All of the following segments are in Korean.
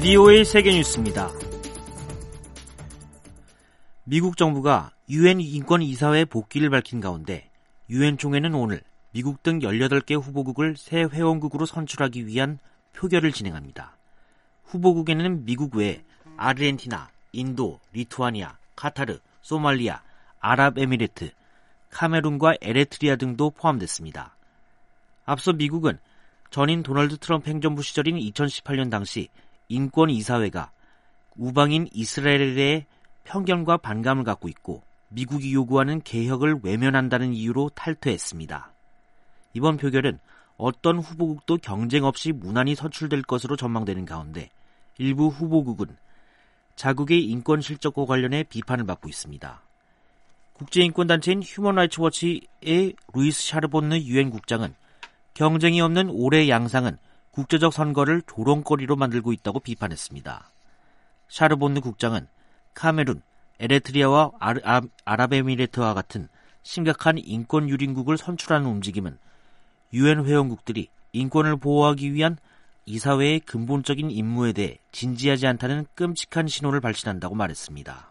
VOA 세계뉴스입니다. 미국 정부가 UN 인권이사회 복귀를 밝힌 가운데 UN 총회는 오늘 미국 등 18개 후보국을 새 회원국으로 선출하기 위한 표결을 진행합니다. 후보국에는 미국 외에 아르헨티나, 인도, 리투아니아, 카타르, 소말리아, 아랍에미리트, 카메룬과 에리트리아 등도 포함됐습니다. 앞서 미국은 전임 도널드 트럼프 행정부 시절인 2018년 당시 인권이사회가 우방인 이스라엘에 대해 편견과 반감을 갖고 있고 미국이 요구하는 개혁을 외면한다는 이유로 탈퇴했습니다. 이번 표결은 어떤 후보국도 경쟁 없이 무난히 선출될 것으로 전망되는 가운데 일부 후보국은 자국의 인권 실적과 관련해 비판을 받고 있습니다. 국제인권단체인 휴먼 라이츠 워치의 루이스 샤르본느 유엔 국장은 경쟁이 없는 올해 양상은 국제적 선거를 조롱거리로 만들고 있다고 비판했습니다. 샤르본느 국장은 카메룬, 에리트리아와 아랍에미리트와 같은 심각한 인권 유린국을 선출하는 움직임은 유엔 회원국들이 인권을 보호하기 위한 이사회의 근본적인 임무에 대해 진지하지 않다는 끔찍한 신호를 발신한다고 말했습니다.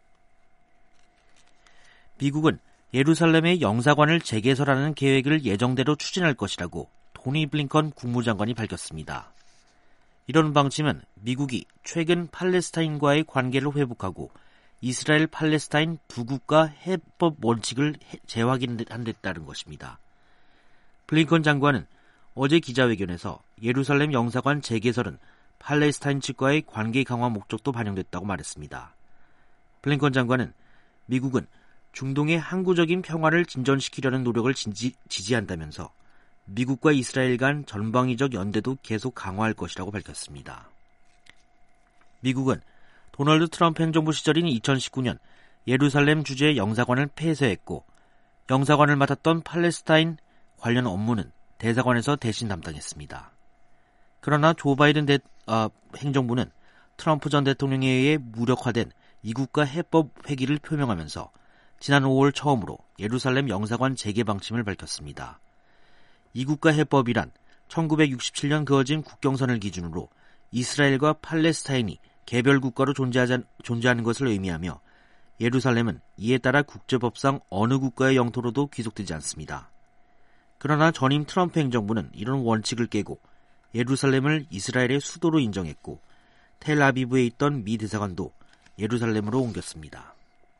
미국은 예루살렘의 영사관을 재개설하는 계획을 예정대로 추진할 것이라고 토니 블링컨 국무장관이 밝혔습니다. 이런 방침은 미국이 최근 팔레스타인과의 관계를 회복하고 이스라엘 팔레스타인 두 국가 해법 원칙을 재확인한 데 따른 것입니다. 블링컨 장관은 어제 기자회견에서 예루살렘 영사관 재개설은 팔레스타인 측과의 관계 강화 목적도 반영됐다고 말했습니다. 블링컨 장관은 미국은 중동의 항구적인 평화를 진전시키려는 노력을 지지한다면서 미국과 이스라엘 간 전방위적 연대도 계속 강화할 것이라고 밝혔습니다. 미국은 도널드 트럼프 행정부 시절인 2019년 예루살렘 주재 영사관을 폐쇄했고 영사관을 맡았던 팔레스타인 관련 업무는 대사관에서 대신 담당했습니다. 그러나 조 바이든 행정부는 트럼프 전 대통령에 의해 무력화된 이국가 해법 회기를 표명하면서 지난 5월 처음으로 예루살렘 영사관 재개 방침을 밝혔습니다. 이국가 해법이란 1967년 그어진 국경선을 기준으로 이스라엘과 팔레스타인이 개별 국가로 존재하는 것을 의미하며 예루살렘은 이에 따라 국제법상 어느 국가의 영토로도 귀속되지 않습니다. 그러나 전임 트럼프 행정부는 이런 원칙을 깨고 예루살렘을 이스라엘의 수도로 인정했고 텔아비브에 있던 미 대사관도 예루살렘으로 옮겼습니다.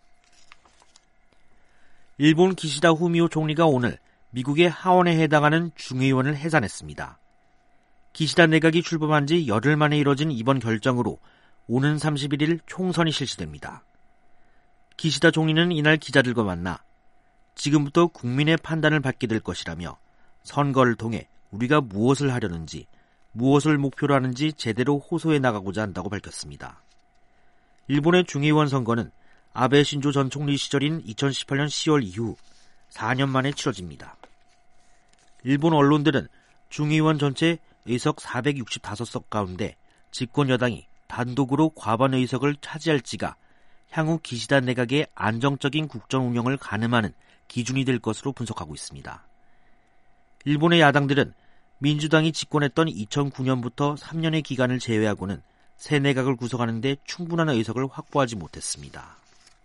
일본 기시다 후미오 총리가 오늘 미국의 하원에 해당하는 중의원을 해산했습니다. 기시다 내각이 출범한 지 열흘 만에 이뤄진 이번 결정으로 오는 31일 총선이 실시됩니다. 기시다 총리는 이날 기자들과 만나 지금부터 국민의 판단을 받게 될 것이라며 선거를 통해 우리가 무엇을 하려는지, 무엇을 목표로 하는지 제대로 호소해 나가고자 한다고 밝혔습니다. 일본의 중의원 선거는 아베 신조 전 총리 시절인 2018년 10월 이후 4년 만에 치러집니다. 일본 언론들은 중의원 전체 의석 465석 가운데 집권 여당이 단독으로 과반 의석을 차지할지가 향후 기시다 내각의 안정적인 국정 운영을 가늠하는 기준이 될 것으로 분석하고 있습니다. 일본의 야당들은 민주당이 집권했던 2009년부터 3년의 기간을 제외하고는 새 내각을 구성하는 데 충분한 의석을 확보하지 못했습니다.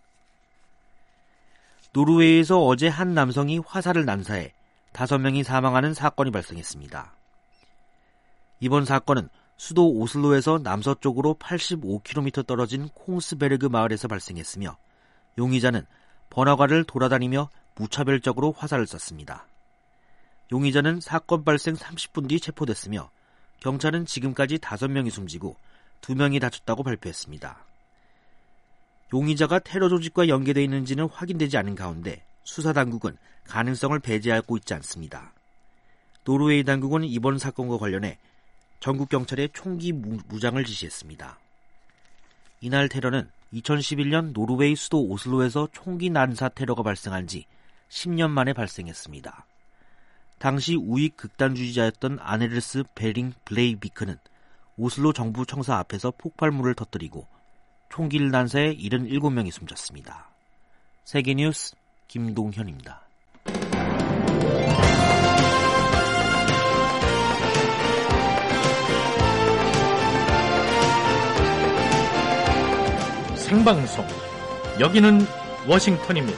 노르웨이에서 어제 한 남성이 화살을 난사해 5명이 사망하는 사건이 발생했습니다. 이번 사건은 수도 오슬로에서 남서쪽으로 85km 떨어진 콩스베르그 마을에서 발생했으며 용의자는 번화가를 돌아다니며 무차별적으로 화살을 쐈습니다. 용의자는 사건 발생 30분 뒤 체포됐으며 경찰은 지금까지 5명이 숨지고 2명이 다쳤다고 발표했습니다. 용의자가 테러 조직과 연계되어 있는지는 확인되지 않은 가운데 수사당국은 가능성을 배제하고 있지 않습니다. 노르웨이 당국은 이번 사건과 관련해 전국 경찰에 총기 무장을 지시했습니다. 이날 테러는 2011년 노르웨이 수도 오슬로에서 총기 난사 테러가 발생한 지 10년 만에 발생했습니다. 당시 우익 극단주의자였던 아네르스 베링 블레이비크는 오슬로 정부 청사 앞에서 폭발물을 터뜨리고 총기를 난사해 77명이 숨졌습니다. 세계뉴스 김동현입니다. 생방송. 여기는 워싱턴입니다.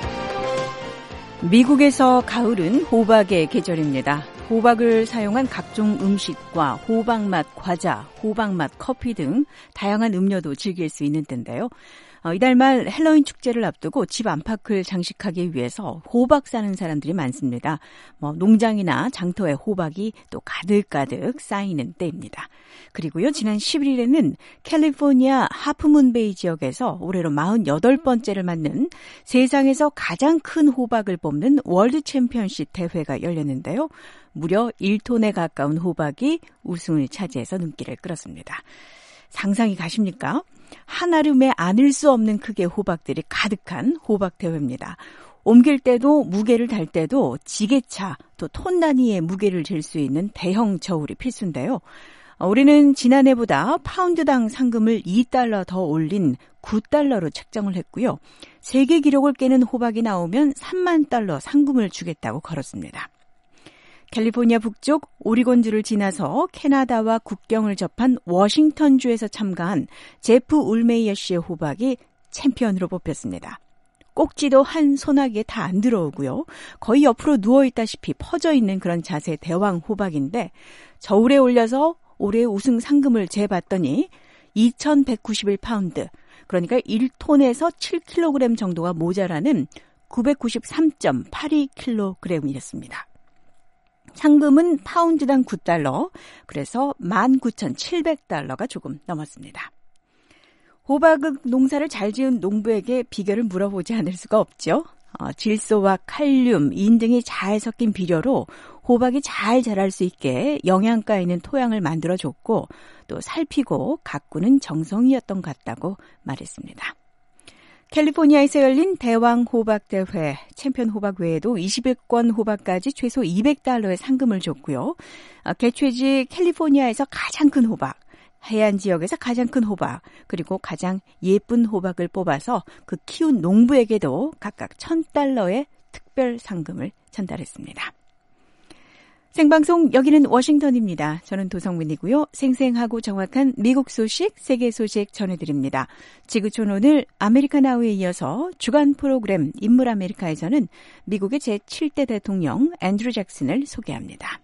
미국에서 가을은 호박의 계절입니다. 호박을 사용한 각종 음식과 호박맛 과자, 호박맛 커피 등 다양한 음료도 즐길 수 있는 때인데요. 이달 말 헬로윈 축제를 앞두고 집 안팎을 장식하기 위해서 호박 사는 사람들이 많습니다. 농장이나 장터에 호박이 또 가득가득 쌓이는 때입니다. 그리고요, 지난 11일에는 캘리포니아 하프문베이 지역에서 올해로 48번째를 맞는 세상에서 가장 큰 호박을 뽑는 월드 챔피언십 대회가 열렸는데요. 무려 1톤에 가까운 호박이 우승을 차지해서 눈길을 끌었습니다. 상상이 가십니까? 한아름에 안을 수 없는 크기의 호박들이 가득한 호박 대회입니다. 옮길 때도 무게를 달 때도 지게차 또 톤 단위의 무게를 잴 수 있는 대형 저울이 필수인데요. 올해는 지난해보다 파운드당 상금을 $2 더 올린 $9로 책정을 했고요. 세계 기록을 깨는 호박이 나오면 $30,000 상금을 주겠다고 걸었습니다. 캘리포니아 북쪽 오리곤주를 지나서 캐나다와 국경을 접한 워싱턴주에서 참가한 제프 울메이어 씨의 호박이 챔피언으로 뽑혔습니다. 꼭지도 한 소나기에 다 안 들어오고요. 거의 옆으로 누워있다시피 퍼져있는 그런 자세의 대왕 호박인데 저울에 올려서 올해 우승 상금을 재봤더니 2,191파운드, 그러니까 1톤에서 7kg 정도가 모자라는 993.82kg이었습니다. 상금은 파운드당 $9, 그래서 19,700달러가 조금 넘었습니다. 호박 농사를 잘 지은 농부에게 비결을 물어보지 않을 수가 없죠. 질소와 칼륨, 인 등이 잘 섞인 비료로 호박이 잘 자랄 수 있게 영양가 있는 토양을 만들어줬고 또 살피고 가꾸는 정성이었던 것 같다고 말했습니다. 캘리포니아에서 열린 대왕 호박 대회, 챔피언 호박 외에도 20권 호박까지 최소 $200의 상금을 줬고요. 개최지 캘리포니아에서 가장 큰 호박, 해안 지역에서 가장 큰 호박, 그리고 가장 예쁜 호박을 뽑아서 그 키운 농부에게도 각각 $1,000의 특별 상금을 전달했습니다. 생방송 여기는 워싱턴입니다. 저는 도성민이고요. 생생하고 정확한 미국 소식, 세계 소식 전해드립니다. 지구촌 오늘 아메리카 나우에 이어서 주간 프로그램 인물 아메리카에서는 미국의 제7대 대통령 앤드루 잭슨을 소개합니다.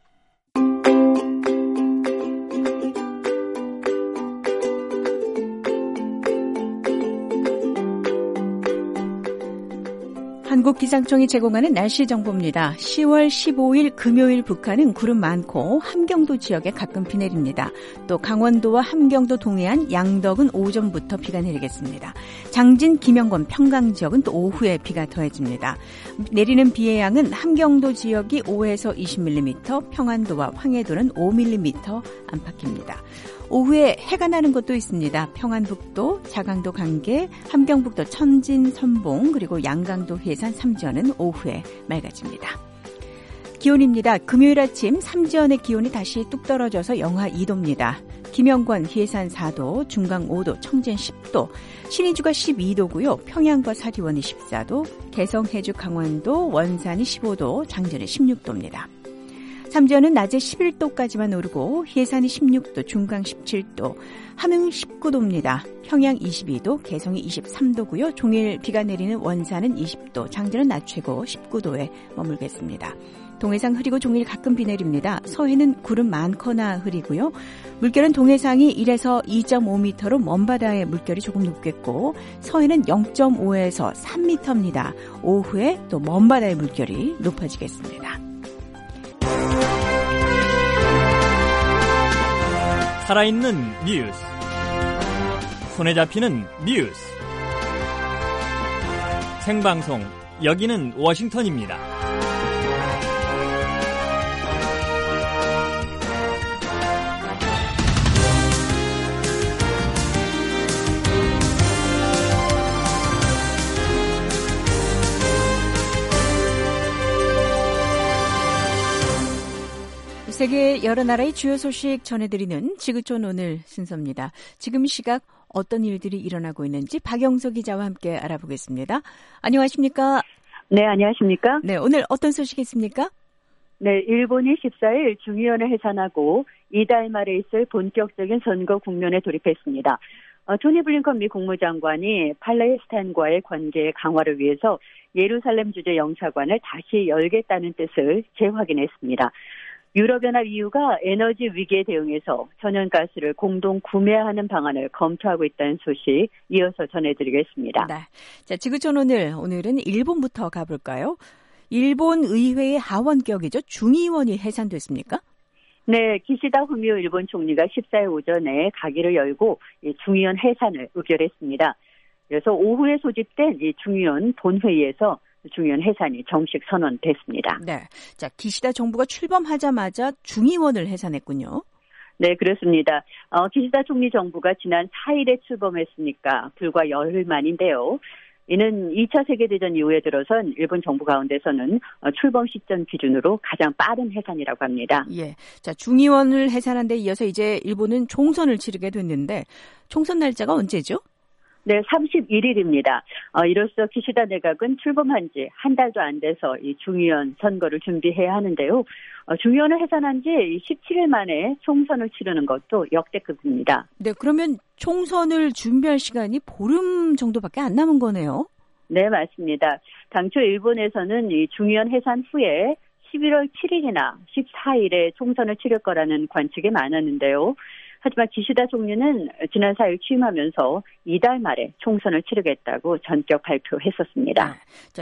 한국기상청이 제공하는 날씨 정보입니다. 10월 15일 금요일 북한은 구름 많고 함경도 지역에 가끔 비 내립니다. 또 강원도와 함경도 동해안, 양덕은 오전부터 비가 내리겠습니다. 장진, 김영권, 평강 지역은 또 오후에 비가 더해집니다. 내리는 비의 양은 함경도 지역이 5에서 20mm, 평안도와 황해도는 5mm 안팎입니다. 오후에 해가 나는 곳도 있습니다. 평안북도, 자강도 강계, 함경북도 천진, 선봉, 그리고 양강도 해산, 삼지연은 오후에 맑아집니다. 기온입니다. 금요일 아침 삼지연의 기온이 다시 뚝 떨어져서 영하 2도입니다. 김영권, 해산 4도, 중강 5도, 청진 10도, 신의주가 12도고요. 평양과 사리원이 14도, 개성, 해주, 강원도, 원산이 15도, 장전이 16도입니다. 삼지연은 낮에 11도까지만 오르고 해산이 16도, 중강 17도, 함흥 19도입니다. 평양 22도, 개성이 23도고요. 종일 비가 내리는 원산은 20도, 장전은 낮 최고 19도에 머물겠습니다. 동해상 흐리고 종일 가끔 비 내립니다. 서해는 구름 많거나 흐리고요. 물결은 동해상이 1에서 2.5m로 먼바다의 물결이 조금 높겠고 서해는 0.5에서 3m입니다. 오후에 또 먼바다의 물결이 높아지겠습니다. 살아있는 뉴스, 손에 잡히는 뉴스, 생방송 여기는 워싱턴입니다. 세계 여러 나라의 주요 소식 전해드리는 지구촌 오늘 순서입니다. 지금 시각 어떤 일들이 일어나고 있는지 박영석 기자와 함께 알아보겠습니다. 안녕하십니까? 네, 안녕하십니까? 네, 오늘 어떤 소식이 있습니까? 네, 일본이 14일 중의원을 해산하고 이달 말에 있을 본격적인 선거 국면에 돌입했습니다. 토니 블링컨 미 국무장관이 팔레스타인과의 관계 강화를 위해서 예루살렘 주재 영사관을 다시 열겠다는 뜻을 재확인했습니다. 유럽연합 EU가 에너지 위기에 대응해서 천연가스를 공동 구매하는 방안을 검토하고 있다는 소식 이어서 전해드리겠습니다. 네. 자, 지구촌 오늘은 일본부터 가볼까요? 일본 의회의 하원격이죠. 중의원이 해산됐습니까? 네, 기시다 후미오 일본 총리가 14일 오전에 가기를 열고 중의원 해산을 의결했습니다. 그래서 오후에 소집된 이 중의원 본회의에서 중의원 해산이 정식 선언됐습니다. 네, 자 기시다 정부가 출범하자마자 중의원을 해산했군요. 네, 그렇습니다. 기시다 총리 정부가 지난 4일에 출범했으니까 불과 열흘 만인데요. 이는 2차 세계대전 이후에 들어선 일본 정부 가운데서는 출범 시점 기준으로 가장 빠른 해산이라고 합니다. 예. 자, 중의원을 해산한 데 이어서 이제 일본은 총선을 치르게 됐는데 총선 날짜가 언제죠? 네, 31일입니다. 이로써 기시다 내각은 출범한 지 한 달도 안 돼서 이 중의원 선거를 준비해야 하는데요. 중의원을 해산한 지 17일 만에 총선을 치르는 것도 역대급입니다. 네, 그러면 총선을 준비할 시간이 보름 정도밖에 안 남은 거네요. 네, 맞습니다. 당초 일본에서는 이 중의원 해산 후에 11월 7일이나 14일에 총선을 치를 거라는 관측이 많았는데요. 하지만 기시다 총리는 지난 4일 취임하면서 이달 말에 총선을 치르겠다고 전격 발표했었습니다. 자,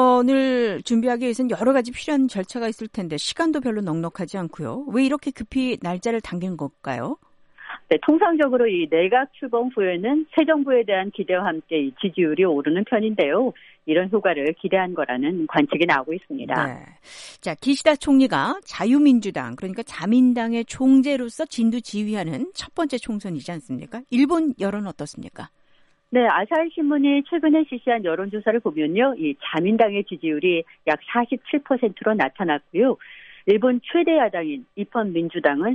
총선을 준비하기 위해서는 여러 가지 필요한 절차가 있을 텐데 시간도 별로 넉넉하지 않고요. 왜 이렇게 급히 날짜를 당긴 걸까요? 네, 통상적으로 이 내각 출범 후에는 새 정부에 대한 기대와 함께 이 지지율이 오르는 편인데요. 이런 효과를 기대한 거라는 관측이 나오고 있습니다. 네. 자, 기시다 총리가 자유민주당, 그러니까 자민당의 총재로서 진두지휘하는 첫 번째 총선이지 않습니까? 일본 여론은 어떻습니까? 네, 아사히 신문이 최근에 실시한 여론조사를 보면요. 이 자민당의 지지율이 약 47%로 나타났고요. 일본 최대 야당인 입헌민주당은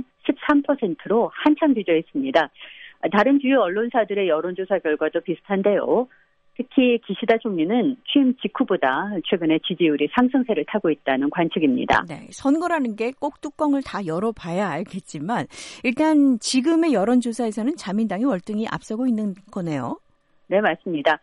13%로 한참 뒤져 있습니다. 다른 주요 언론사들의 여론조사 결과도 비슷한데요. 특히 기시다 총리는 취임 직후보다 최근에 지지율이 상승세를 타고 있다는 관측입니다. 네, 선거라는 게 꼭 뚜껑을 다 열어봐야 알겠지만 일단 지금의 여론조사에서는 자민당이 월등히 앞서고 있는 거네요. 네, 맞습니다.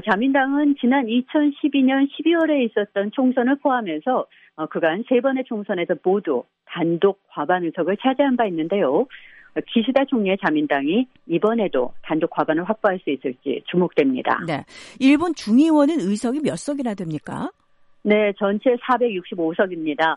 자민당은 지난 2012년 12월에 있었던 총선을 포함해서 그간 3번의 총선에서 모두 단독 과반 의석을 차지한 바 있는데요. 기시다 총리의 자민당이 이번에도 단독 과반을 확보할 수 있을지 주목됩니다. 네, 일본 중의원은 의석이 몇 석이나 됩니까? 네, 전체 465석입니다.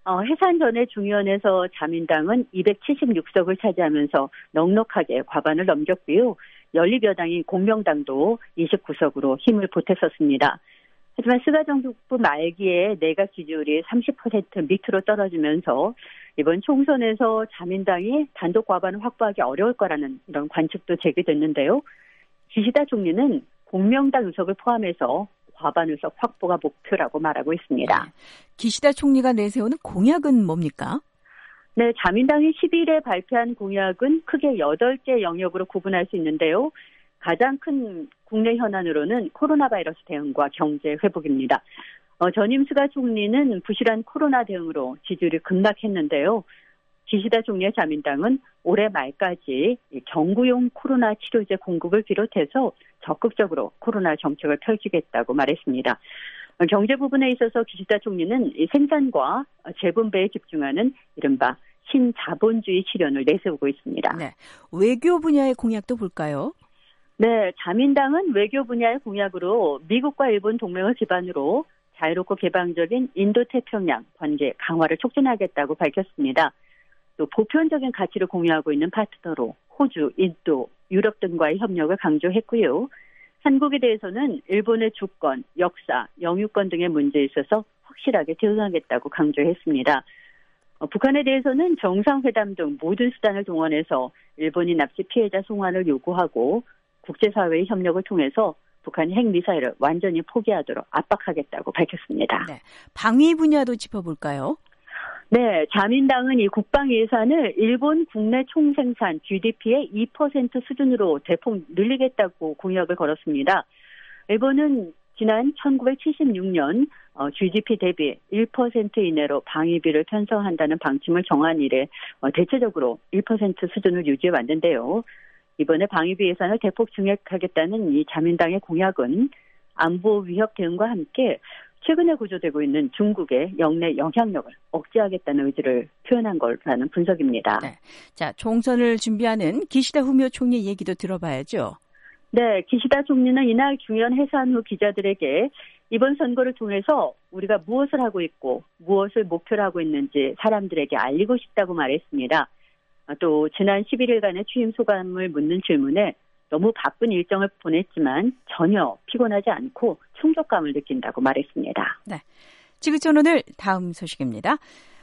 해산 전에 중의원에서 자민당은 276석을 차지하면서 넉넉하게 과반을 넘겼고요. 연립여당인 공명당도 29석으로 힘을 보탰었습니다. 하지만 스가 정부 말기에 내각 지지율이 30% 밑으로 떨어지면서 이번 총선에서 자민당이 단독 과반을 확보하기 어려울 거라는 이런 관측도 제기됐는데요. 기시다 총리는 공명당 의석을 포함해서 과반 의석 확보가 목표라고 말하고 있습니다. 네. 기시다 총리가 내세우는 공약은 뭡니까? 네, 자민당이 10일에 발표한 공약은 크게 8개 영역으로 구분할 수 있는데요. 가장 큰 국내 현안으로는 코로나 바이러스 대응과 경제 회복입니다. 전임 스가 총리는 부실한 코로나 대응으로 지지율이 급락했는데요. 기시다 총리의 자민당은 올해 말까지 정부용 코로나 치료제 공급을 비롯해서 적극적으로 코로나 정책을 펼치겠다고 말했습니다. 경제 부분에 있어서 기시다 총리는 생산과 재분배에 집중하는 이른바 신자본주의 실현을 내세우고 있습니다. 네, 외교 분야의 공약도 볼까요? 네, 자민당은 외교 분야의 공약으로 미국과 일본 동맹을 기반으로 자유롭고 개방적인 인도태평양 관계 강화를 촉진하겠다고 밝혔습니다. 또 보편적인 가치를 공유하고 있는 파트너로 호주, 인도, 유럽 등과의 협력을 강조했고요. 한국에 대해서는 일본의 주권, 역사, 영유권 등의 문제에 있어서 확실하게 대응하겠다고 강조했습니다. 북한에 대해서는 정상회담 등 모든 수단을 동원해서 일본이 납치 피해자 송환을 요구하고 국제사회의 협력을 통해서 북한이 핵미사일을 완전히 포기하도록 압박하겠다고 밝혔습니다. 네, 방위 분야도 짚어볼까요? 네, 자민당은 이 국방 예산을 일본 국내 총생산 GDP의 2% 수준으로 대폭 늘리겠다고 공약을 걸었습니다. 일본은 지난 1976년 GDP 대비 1% 이내로 방위비를 편성한다는 방침을 정한 이래 대체적으로 1% 수준을 유지해 왔는데요. 이번에 방위비 예산을 대폭 증액하겠다는 이 자민당의 공약은 안보 위협 대응과 함께 최근에 고조되고 있는 중국의 영내 영향력을 억제하겠다는 의지를 표현한 거라는 분석입니다. 네. 자, 총선을 준비하는 기시다 후미오 총리 얘기도 들어봐야죠. 네, 기시다 총리는 이날 중요한 해산 후 기자들에게 이번 선거를 통해서 우리가 무엇을 하고 있고 무엇을 목표로 하고 있는지 사람들에게 알리고 싶다고 말했습니다. 또 지난 11일간의 취임 소감을 묻는 질문에 너무 바쁜 일정을 보냈지만 전혀 피곤하지 않고 충족감을 느낀다고 말했습니다. 네, 지구촌 오늘 다음 소식입니다.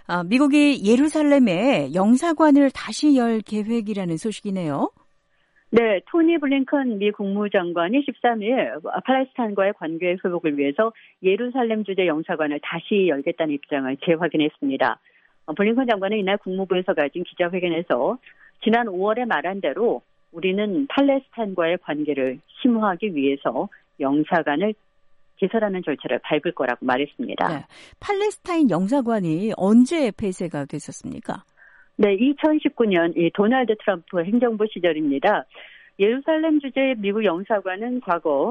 미국이 예루살렘에 영사관을 다시 열 계획이라는 소식이네요. 네, 토니 블링컨 미 국무장관이 13일 팔레스타인과의 관계 회복을 위해서 예루살렘 주재 영사관을 다시 열겠다는 입장을 재확인했습니다. 블링컨 장관은 이날 국무부에서 가진 기자회견에서 지난 5월에 말한 대로 우리는 팔레스타인과의 관계를 심화하기 위해서 영사관을 개설하는 절차를 밟을 거라고 말했습니다. 네, 팔레스타인 영사관이 언제 폐쇄가 됐었습니까? 네, 2019년 이 도널드 트럼프 행정부 시절입니다. 예루살렘 주재 미국 영사관은 과거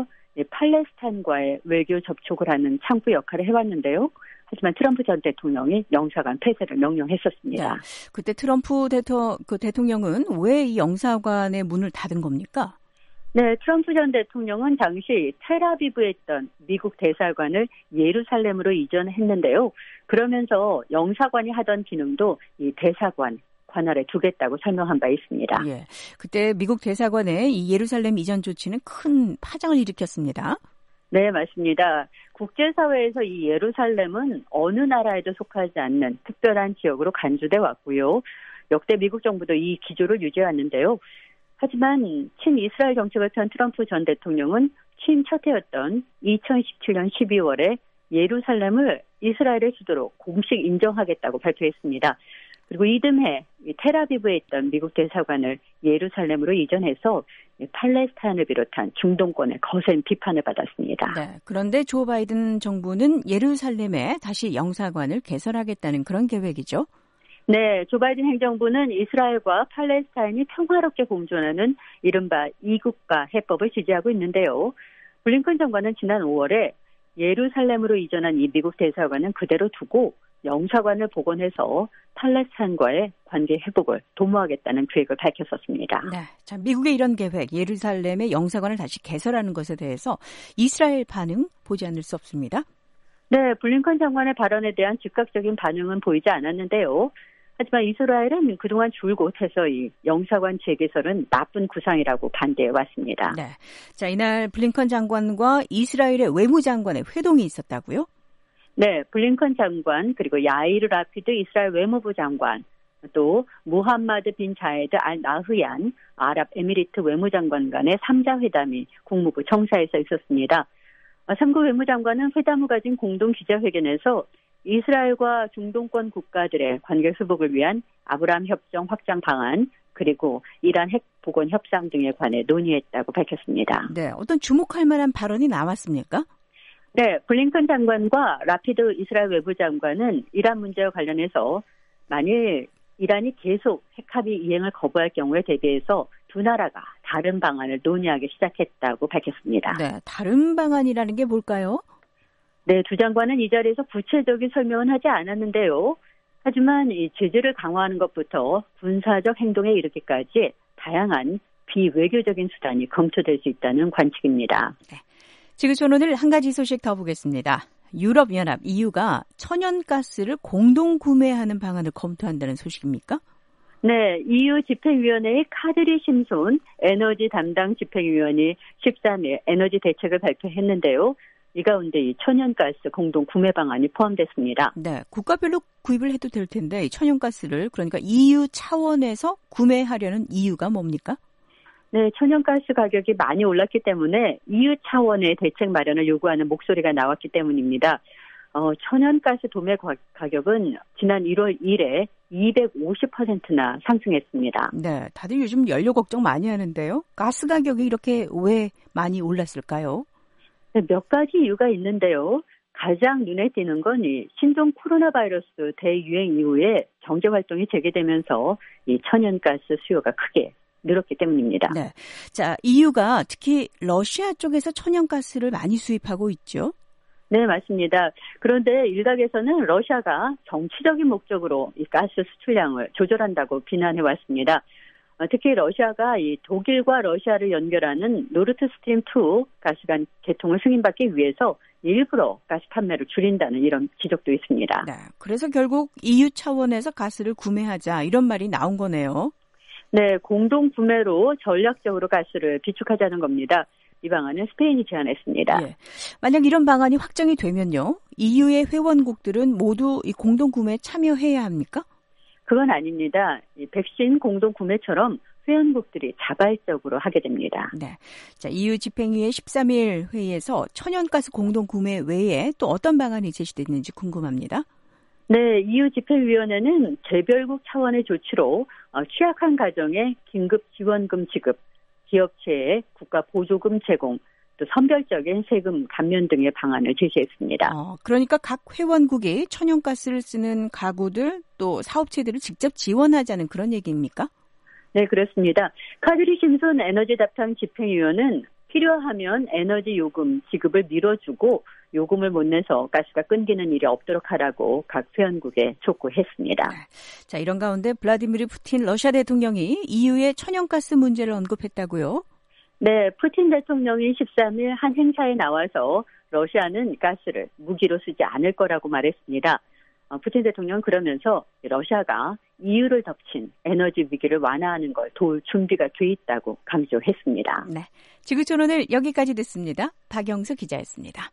팔레스타인과의 외교 접촉을 하는 창구 역할을 해왔는데요. 하지만 트럼프 전 대통령이 영사관 폐쇄를 명령했었습니다. 네, 그때 트럼프 대통령은 왜 이 영사관의 문을 닫은 겁니까? 네, 트럼프 전 대통령은 당시 텔아비브에 있던 미국 대사관을 예루살렘으로 이전했는데요. 그러면서 영사관이 하던 기능도 이 대사관 관할에 두겠다고 설명한 바 있습니다. 예, 그때 미국 대사관의 이 예루살렘 이전 조치는 큰 파장을 일으켰습니다. 네, 맞습니다. 국제사회에서 이 예루살렘은 어느 나라에도 속하지 않는 특별한 지역으로 간주돼 왔고요. 역대 미국 정부도 이 기조를 유지해왔는데요. 하지만 친이스라엘 정책을 펴는 트럼프 전 대통령은 취임 첫 해였던 2017년 12월에 예루살렘을 이스라엘의 수도로 공식 인정하겠다고 발표했습니다. 그리고 이듬해 텔아비브에 있던 미국 대사관을 예루살렘으로 이전해서 팔레스타인을 비롯한 중동권의 거센 비판을 받았습니다. 네, 그런데 조 바이든 정부는 예루살렘에 다시 영사관을 개설하겠다는 그런 계획이죠. 네, 조 바이든 행정부는 이스라엘과 팔레스타인이 평화롭게 공존하는 이른바 이국가 해법을 지지하고 있는데요. 블링컨 장관은 지난 5월에 예루살렘으로 이전한 이 미국 대사관은 그대로 두고 영사관을 복원해서 팔레스타인과의 관계 회복을 도모하겠다는 계획을 밝혔었습니다. 네, 자, 미국의 이런 계획, 예루살렘의 영사관을 다시 개설하는 것에 대해서 이스라엘 반응 보지 않을 수 없습니다. 네, 블링컨 장관의 발언에 대한 즉각적인 반응은 보이지 않았는데요. 하지만 이스라엘은 그동안 줄곧 해서 이 영사관 재개설은 나쁜 구상이라고 반대해 왔습니다. 네, 자, 이날 블링컨 장관과 이스라엘의 외무장관의 회동이 있었다고요? 네, 블링컨 장관 그리고 야이르 라피드 이스라엘 외무부 장관 또 무함마드 빈 자에드 알 나흐얀 아랍에미리트 외무장관 간의 3자 회담이 국무부 청사에서 있었습니다. 3구 외무장관은 회담 후 가진 공동 기자회견에서 이스라엘과 중동권 국가들의 관계 회복을 위한 아브라함 협정 확장 방안 그리고 이란 핵 복원 협상 등에 관해 논의했다고 밝혔습니다. 네, 어떤 주목할 만한 발언이 나왔습니까? 네, 블링컨 장관과 라피드 이스라엘 외무장관은 이란 문제와 관련해서 만일 이란이 계속 핵합의 이행을 거부할 경우에 대비해서 두 나라가 다른 방안을 논의하기 시작했다고 밝혔습니다. 네, 다른 방안이라는 게 뭘까요? 네, 두 장관은 이 자리에서 구체적인 설명은 하지 않았는데요. 하지만 이 제재를 강화하는 것부터 군사적 행동에 이르기까지 다양한 비외교적인 수단이 검토될 수 있다는 관측입니다. 네. 지구촌 오늘 한 가지 소식 더 보겠습니다. 유럽연합 EU가 천연가스를 공동 구매하는 방안을 검토한다는 소식입니까? 네, EU 집행위원회의 카드리 심손 에너지 담당 집행위원이 13일 에너지 대책을 발표했는데요. 이 가운데 이 천연가스 공동 구매 방안이 포함됐습니다. 네, 국가별로 구입을 해도 될 텐데 이 천연가스를 그러니까 EU 차원에서 구매하려는 이유가 뭡니까? 네, 천연가스 가격이 많이 올랐기 때문에 EU 차원의 대책 마련을 요구하는 목소리가 나왔기 때문입니다. 천연가스 도매 가격은 지난 1월 1일에 250%나 상승했습니다. 네, 다들 요즘 연료 걱정 많이 하는데요. 가스 가격이 이렇게 왜 많이 올랐을까요? 네, 몇 가지 이유가 있는데요. 가장 눈에 띄는 건 이 신종 코로나 바이러스 대유행 이후에 경제 활동이 재개되면서 이 천연가스 수요가 크게 늘었기 때문입니다. 네. 자, EU가 특히 러시아 쪽에서 천연가스를 많이 수입하고 있죠. 네, 맞습니다. 그런데 일각에서는 러시아가 정치적인 목적으로 이 가스 수출량을 조절한다고 비난해 왔습니다. 특히 러시아가 이 독일과 러시아를 연결하는 노르트스트림 2 가스관 개통을 승인받기 위해서 일부러 가스 판매를 줄인다는 이런 지적도 있습니다. 네, 그래서 결국 EU 차원에서 가스를 구매하자 이런 말이 나온 거네요. 네, 공동 구매로 전략적으로 가스를 비축하자는 겁니다. 이 방안은 스페인이 제안했습니다. 예. 만약 이런 방안이 확정이 되면요, EU의 회원국들은 모두 이 공동 구매에 참여해야 합니까? 그건 아닙니다. 이 백신 공동 구매처럼 회원국들이 자발적으로 하게 됩니다. 네. 자, EU 집행위의 13일 회의에서 천연가스 공동 구매 외에 또 어떤 방안이 제시됐는지 궁금합니다. 네, EU 집행위원회는 개별국 차원의 조치로 취약한 가정에 긴급 지원금 지급, 기업체에 국가 보조금 제공, 또 선별적인 세금 감면 등의 방안을 제시했습니다. 그러니까 각 회원국이 천연가스를 쓰는 가구들 또 사업체들을 직접 지원하자는 그런 얘기입니까? 네, 그렇습니다. 카드리 심슨 에너지 답당 집행위원은 필요하면 에너지 요금 지급을 미뤄주고 요금을 못 내서 가스가 끊기는 일이 없도록 하라고 각 회원국에 촉구했습니다. 자, 이런 가운데 블라디미르 푸틴 러시아 대통령이 EU의 천연가스 문제를 언급했다고요? 네, 푸틴 대통령이 13일 한 행사에 나와서 러시아는 가스를 무기로 쓰지 않을 거라고 말했습니다. 푸틴 대통령은 그러면서 러시아가 EU를 덮친 에너지 위기를 완화하는 걸 도울 준비가 돼 있다고 강조했습니다. 네, 지구촌 오늘 여기까지 듣습니다. 박영수 기자였습니다.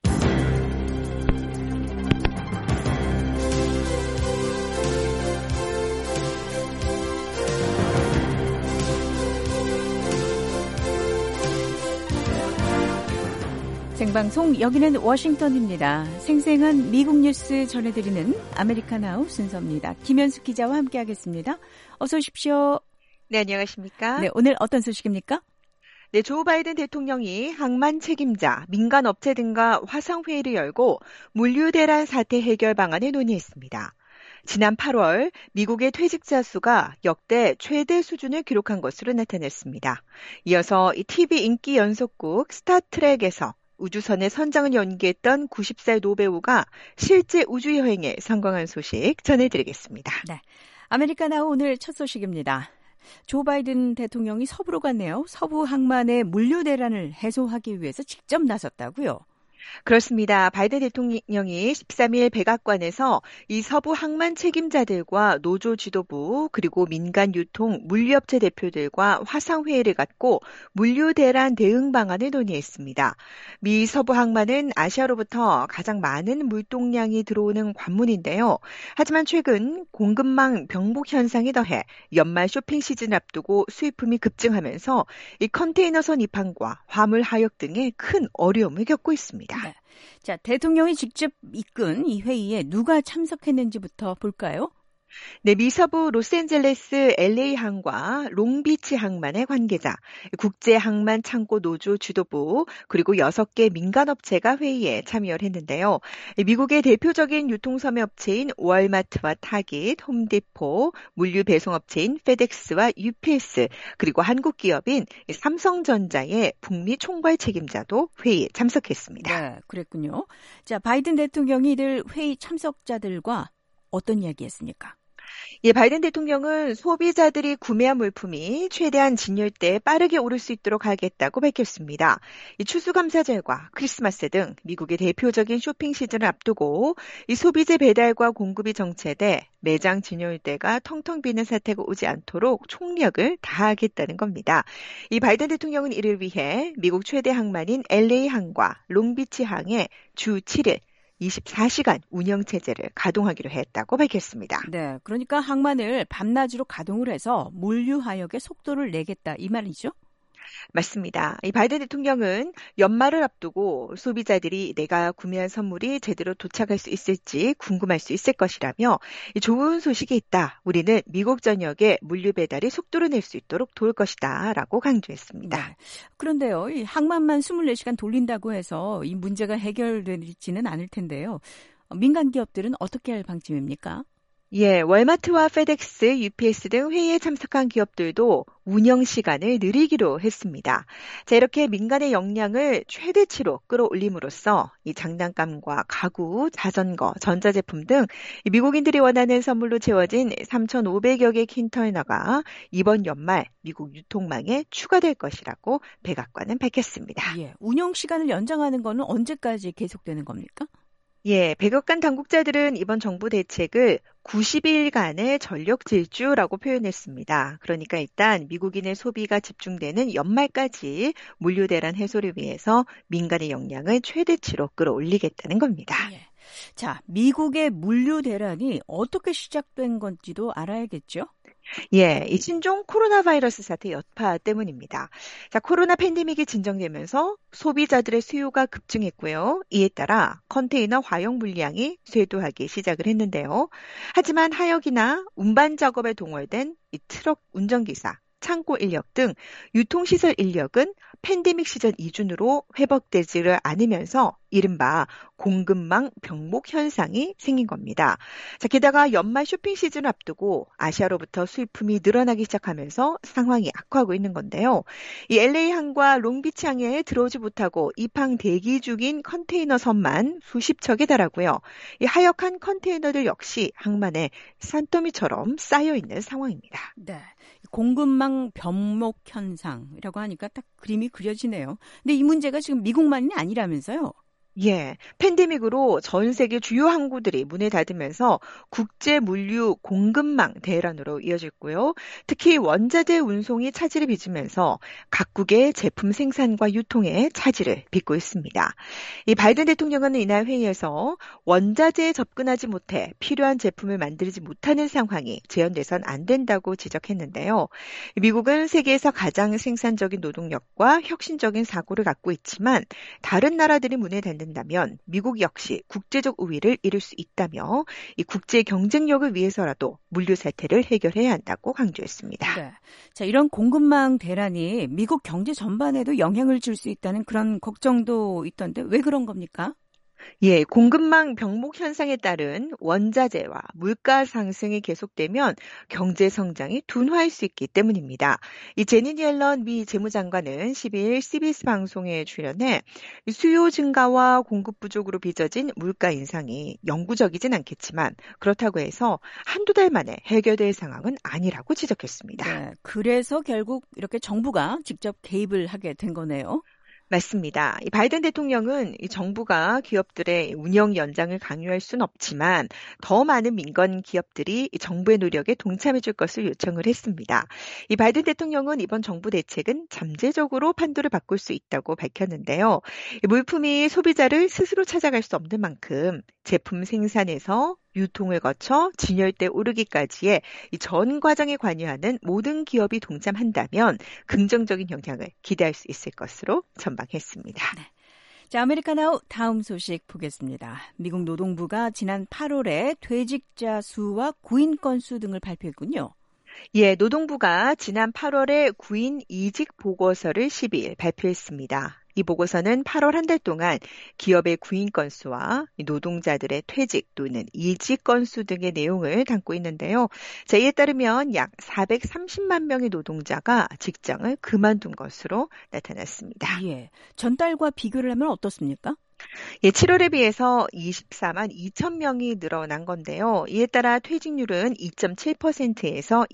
생방송 여기는 워싱턴입니다. 생생한 미국 뉴스 전해드리는 아메리카나우 순서입니다. 김현숙 기자와 함께하겠습니다. 어서 오십시오. 네, 안녕하십니까? 네, 오늘 어떤 소식입니까? 네, 조 바이든 대통령이 항만 책임자, 민간 업체 등과 화상회의를 열고 물류 대란 사태 해결 방안을 논의했습니다. 지난 8월 미국의 퇴직자 수가 역대 최대 수준을 기록한 것으로 나타났습니다. 이어서 이 TV 인기 연속극 스타트rek에서 우주선의 선장을 연기했던 90살 노배우가 실제 우주여행에 성공한 소식 전해드리겠습니다. 네, 아메리카나우 오늘 첫 소식입니다. 조 바이든 대통령이 서부로 갔네요. 서부 항만의 물류 대란을 해소하기 위해서 직접 나섰다고요? 그렇습니다. 바이든 대통령이 13일 백악관에서 이 서부 항만 책임자들과 노조 지도부 그리고 민간 유통 물류업체 대표들과 화상회의를 갖고 물류 대란 대응 방안을 논의했습니다. 미 서부 항만은 아시아로부터 가장 많은 물동량이 들어오는 관문인데요. 하지만 최근 공급망 병복 현상이 더해 연말 쇼핑 시즌 앞두고 수입품이 급증하면서 이 컨테이너선 입항과 화물 하역 등의 큰 어려움을 겪고 있습니다. 네. 자, 대통령이 직접 이끈 이 회의에 누가 참석했는지부터 볼까요? 네, 미서부 로스앤젤레스 LA항과 롱비치 항만의 관계자, 국제항만 창고 노조 주도부, 그리고 6개 민간업체가 회의에 참여를 했는데요. 미국의 대표적인 유통섬유업체인 월마트와 타깃, 홈디포, 물류배송업체인 페덱스와 UPS, 그리고 한국기업인 삼성전자의 북미 총괄 책임자도 회의에 참석했습니다. 네, 그랬군요. 자, 바이든 대통령이 이들 회의 참석자들과 어떤 이야기했습니까? 예, 바이든 대통령은 소비자들이 구매한 물품이 최대한 진열대에 빠르게 오를 수 있도록 하겠다고 밝혔습니다. 이 추수감사절과 크리스마스 등 미국의 대표적인 쇼핑 시즌을 앞두고 이 소비재 배달과 공급이 정체돼 매장 진열대가 텅텅 비는 사태가 오지 않도록 총력을 다하겠다는 겁니다. 이 바이든 대통령은 이를 위해 미국 최대 항만인 LA항과 롱비치항에 주 7일 24시간 운영체제를 가동하기로 했다고 밝혔습니다. 네, 그러니까 항만을 밤낮으로 가동을 해서 물류하역의 속도를 내겠다 이 말이죠? 맞습니다. 이 바이든 대통령은 연말을 앞두고 소비자들이 내가 구매한 선물이 제대로 도착할 수 있을지 궁금할 수 있을 것이라며 좋은 소식이 있다. 우리는 미국 전역에 물류 배달이 속도를 낼 수 있도록 도울 것이다. 라고 강조했습니다. 네. 그런데요, 이 항만만 24시간 돌린다고 해서 이 문제가 해결되지는 않을 텐데요. 민간 기업들은 어떻게 할 방침입니까? 예, 월마트와 페덱스, UPS 등 회의에 참석한 기업들도 운영 시간을 늘리기로 했습니다. 자, 이렇게 민간의 역량을 최대치로 끌어올림으로써 이 장난감과 가구, 자전거, 전자제품 등 미국인들이 원하는 선물로 채워진 3,500여 개 컨테이너가 이번 연말 미국 유통망에 추가될 것이라고 백악관은 밝혔습니다. 예, 운영 시간을 연장하는 거는 언제까지 계속되는 겁니까? 예, 백악관 당국자들은 이번 정부 대책을 90일간의 전력 질주라고 표현했습니다. 그러니까 일단 미국인의 소비가 집중되는 연말까지 물류 대란 해소를 위해서 민간의 역량을 최대치로 끌어올리겠다는 겁니다. 예. 자, 미국의 물류 대란이 어떻게 시작된 건지도 알아야겠죠? 예, 이 신종 코로나 바이러스 사태 여파 때문입니다. 자, 코로나 팬데믹이 진정되면서 소비자들의 수요가 급증했고요. 이에 따라 컨테이너 화형 물량이 쇄도하기 시작을 했는데요. 하지만 하역이나 운반 작업에 동원된 이 트럭 운전기사, 창고 인력 등 유통시설 인력은 팬데믹 시전 이전으로 회복되지를 않으면서 이른바 공급망 병목 현상이 생긴 겁니다. 자, 게다가 연말 쇼핑 시즌을 앞두고 아시아로부터 수입품이 늘어나기 시작하면서 상황이 악화하고 있는 건데요. 이 LA항과 롱비치항에 들어오지 못하고 입항 대기 중인 컨테이너 선만 수십 척에 달하고요. 이 하역한 컨테이너들 역시 항만에 산더미처럼 쌓여 있는 상황입니다. 네. 공급망 병목 현상이라고 하니까 딱 그림이 그려지네요. 근데 이 문제가 지금 미국만이 아니라면서요? 예, 팬데믹으로 전 세계 주요 항구들이 문을 닫으면서 국제 물류 공급망 대란으로 이어졌고요. 특히 원자재 운송이 차질을 빚으면서 각국의 제품 생산과 유통에 차질을 빚고 있습니다. 이 바이든 대통령은 이날 회의에서 원자재에 접근하지 못해 필요한 제품을 만들지 못하는 상황이 재현돼선 안 된다고 지적했는데요. 미국은 세계에서 가장 생산적인 노동력과 혁신적인 사고를 갖고 있지만 다른 나라들이 문을 닫는 다면 미국 역시 국제적 우위를 이룰 수 있다며 이 국제 경쟁력을 위해서라도 물류 사태를 해결해야 한다고 강조했습니다. 네. 자, 이런 공급망 대란이 미국 경제 전반에도 영향을 줄 수 있다는 그런 걱정도 있던데 왜 그런 겁니까? 예, 공급망 병목 현상에 따른 원자재와 물가 상승이 계속되면 경제 성장이 둔화할 수 있기 때문입니다. 이 제니 옐런 미 재무장관은 12일 CBS 방송에 출연해 수요 증가와 공급 부족으로 빚어진 물가 인상이 영구적이진 않겠지만 그렇다고 해서 한두 달 만에 해결될 상황은 아니라고 지적했습니다. 네, 그래서 결국 이렇게 정부가 직접 개입을 하게 된 거네요. 맞습니다. 이 바이든 대통령은 이 정부가 기업들의 운영 연장을 강요할 수는 없지만 더 많은 민간 기업들이 이 정부의 노력에 동참해 줄 것을 요청을 했습니다. 이 바이든 대통령은 이번 정부 대책은 잠재적으로 판도를 바꿀 수 있다고 밝혔는데요. 이 물품이 소비자를 스스로 찾아갈 수 없는 만큼 제품 생산에서 유통을 거쳐 진열대 오르기까지의 이 전 과정에 관여하는 모든 기업이 동참한다면 긍정적인 영향을 기대할 수 있을 것으로 전망했습니다. 네. 자, 아메리카노 다음 소식 보겠습니다. 미국 노동부가 지난 8월에 퇴직자 수와 구인 건수 등을 발표했군요. 예, 노동부가 지난 8월에 구인 이직 보고서를 12일 발표했습니다. 이 보고서는 8월 한 달 동안 기업의 구인 건수와 노동자들의 퇴직 또는 이직 건수 등의 내용을 담고 있는데요. 자, 이에 따르면 약 430만 명의 노동자가 직장을 그만둔 것으로 나타났습니다. 예, 전달과 비교를 하면 어떻습니까? 예, 7월에 비해서 24만 2천 명이 늘어난 건데요. 이에 따라 퇴직률은 2.7%에서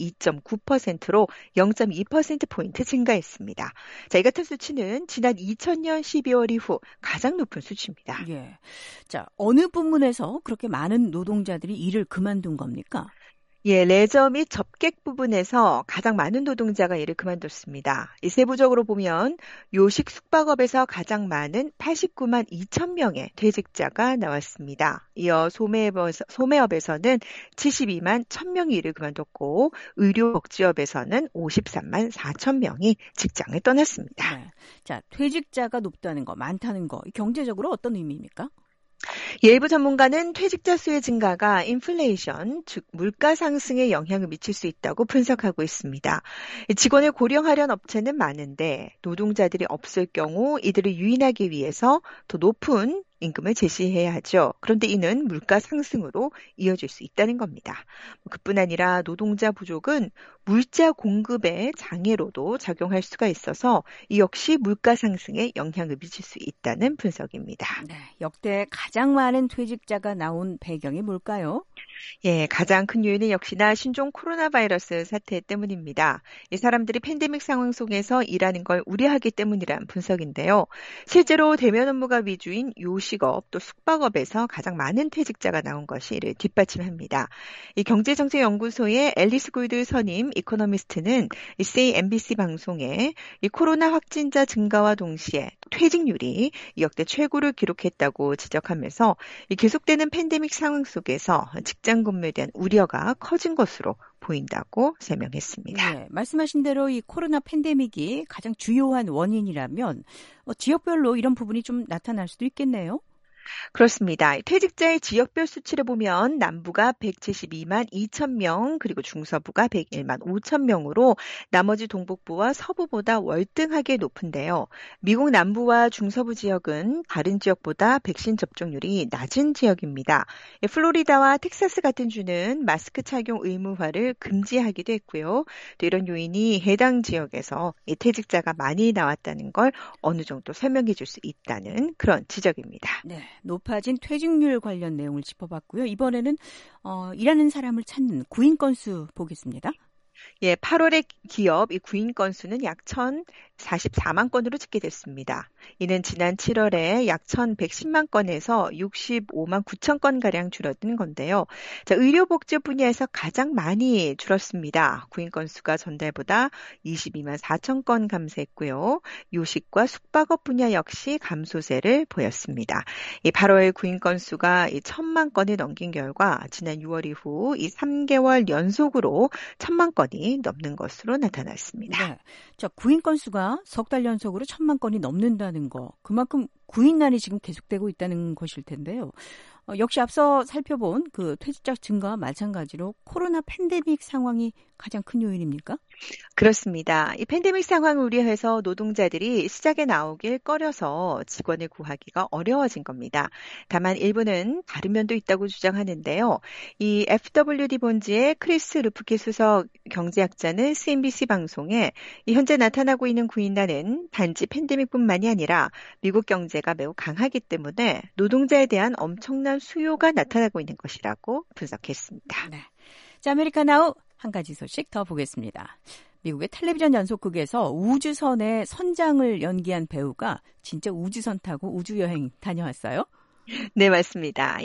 2.9%로 0.2%포인트 증가했습니다. 자, 이 같은 수치는 지난 2000년 12월 이후 가장 높은 수치입니다. 예. 자, 어느 부문에서 그렇게 많은 노동자들이 일을 그만둔 겁니까? 예, 레저 및 접객 부분에서 가장 많은 노동자가 일을 그만뒀습니다. 이 세부적으로 보면 요식 숙박업에서 가장 많은 89만 2천 명의 퇴직자가 나왔습니다. 이어 소매업에서는 72만 1천 명이 일을 그만뒀고 의료복지업에서는 53만 4천 명이 직장을 떠났습니다. 네. 자, 퇴직자가 높다는 거, 많다는 거, 경제적으로 어떤 의미입니까? 일부 전문가는 퇴직자 수의 증가가 인플레이션, 즉 물가 상승에 영향을 미칠 수 있다고 분석하고 있습니다. 직원을 고령화한 업체는 많은데 노동자들이 없을 경우 이들을 유인하기 위해서 더 높은 임금을 제시해야 하죠. 그런데 이는 물가 상승으로 이어질 수 있다는 겁니다. 그뿐 아니라 노동자 부족은 물자 공급의 장애로도 작용할 수가 있어서 이 역시 물가 상승에 영향을 미칠 수 있다는 분석입니다. 네, 역대 가장 많은 퇴직자가 나온 배경이 뭘까요? 예, 가장 큰 요인은 역시나 신종 코로나 바이러스 사태 때문입니다. 이 사람들이 팬데믹 상황 속에서 일하는 걸 우려하기 때문이란 분석인데요. 실제로 대면 업무가 위주인 요식업 또 숙박업에서 가장 많은 퇴직자가 나온 것이 이를 뒷받침합니다. 이 경제정책연구소의 앨리스 골드 선임 이코노미스트는 이 CNBC 방송에 이 코로나 확진자 증가와 동시에 퇴직률이 역대 최고를 기록했다고 지적하면서 이 계속되는 팬데믹 상황 속에서 직장 근무에 대한 우려가 커진 것으로 보인다고 설명했습니다. 네, 말씀하신 대로 이 코로나 팬데믹이 가장 주요한 원인이라면 지역별로 이런 부분이 좀 나타날 수도 있겠네요. 그렇습니다. 퇴직자의 지역별 수치를 보면 남부가 172만 2천 명, 그리고 중서부가 101만 5천 명으로 나머지 동북부와 서부보다 월등하게 높은데요. 미국 남부와 중서부 지역은 다른 지역보다 백신 접종률이 낮은 지역입니다. 플로리다와 텍사스 같은 주는 마스크 착용 의무화를 금지하기도 했고요. 또 이런 요인이 해당 지역에서 퇴직자가 많이 나왔다는 걸 어느 정도 설명해 줄 수 있다는 그런 지적입니다. 네. 높아진 퇴직률 관련 내용을 짚어봤고요. 이번에는 일하는 사람을 찾는 구인 건수 보겠습니다. 예, 8월의 기업 이 구인 건수는 약 1,044만 건으로 집계됐습니다. 이는 지난 7월에 약 1,110만 건에서 65만 9천 건가량 줄어든 건데요. 자, 의료복지 분야에서 가장 많이 줄었습니다. 구인 건수가 전달보다 22만 4천 건 감소했고요. 요식과 숙박업 분야 역시 감소세를 보였습니다. 이 8월 구인 건수가 1,000만 건을 넘긴 결과 지난 6월 이후 이 3개월 연속으로 1,000만 건이 넘는 것으로 나타났습니다. 네. 자, 구인 건수가 석 달 연속으로 1,000만 건이 넘는다는 거, 그만큼 구인난이 지금 계속되고 있다는 것일 텐데요. 역시 앞서 살펴본 그 퇴직자 증가와 마찬가지로 코로나 팬데믹 상황이 가장 큰 요인입니까? 그렇습니다. 이 팬데믹 상황을 우려해서 노동자들이 시작에 나오길 꺼려서 직원을 구하기가 어려워진 겁니다. 다만 일부는 다른 면도 있다고 주장하는데요. 이 FWD 본지의 크리스 루프키 수석 경제학자는 CNBC 방송에 이 현재 나타나고 있는 구인난은 단지 팬데믹뿐만이 아니라 미국 경제가 매우 강하기 때문에 노동자에 대한 엄청난 수요가 나타나고 있는 것이라고 분석했습니다. 네. 자, 아메리카나우 한 가지 소식 더 보겠습니다. 미국의 텔레비전 연속극에서 우주선의 선장을 연기한 배우가 진짜 우주선 타고 우주여행 다녀왔어요? 네, 맞습니다.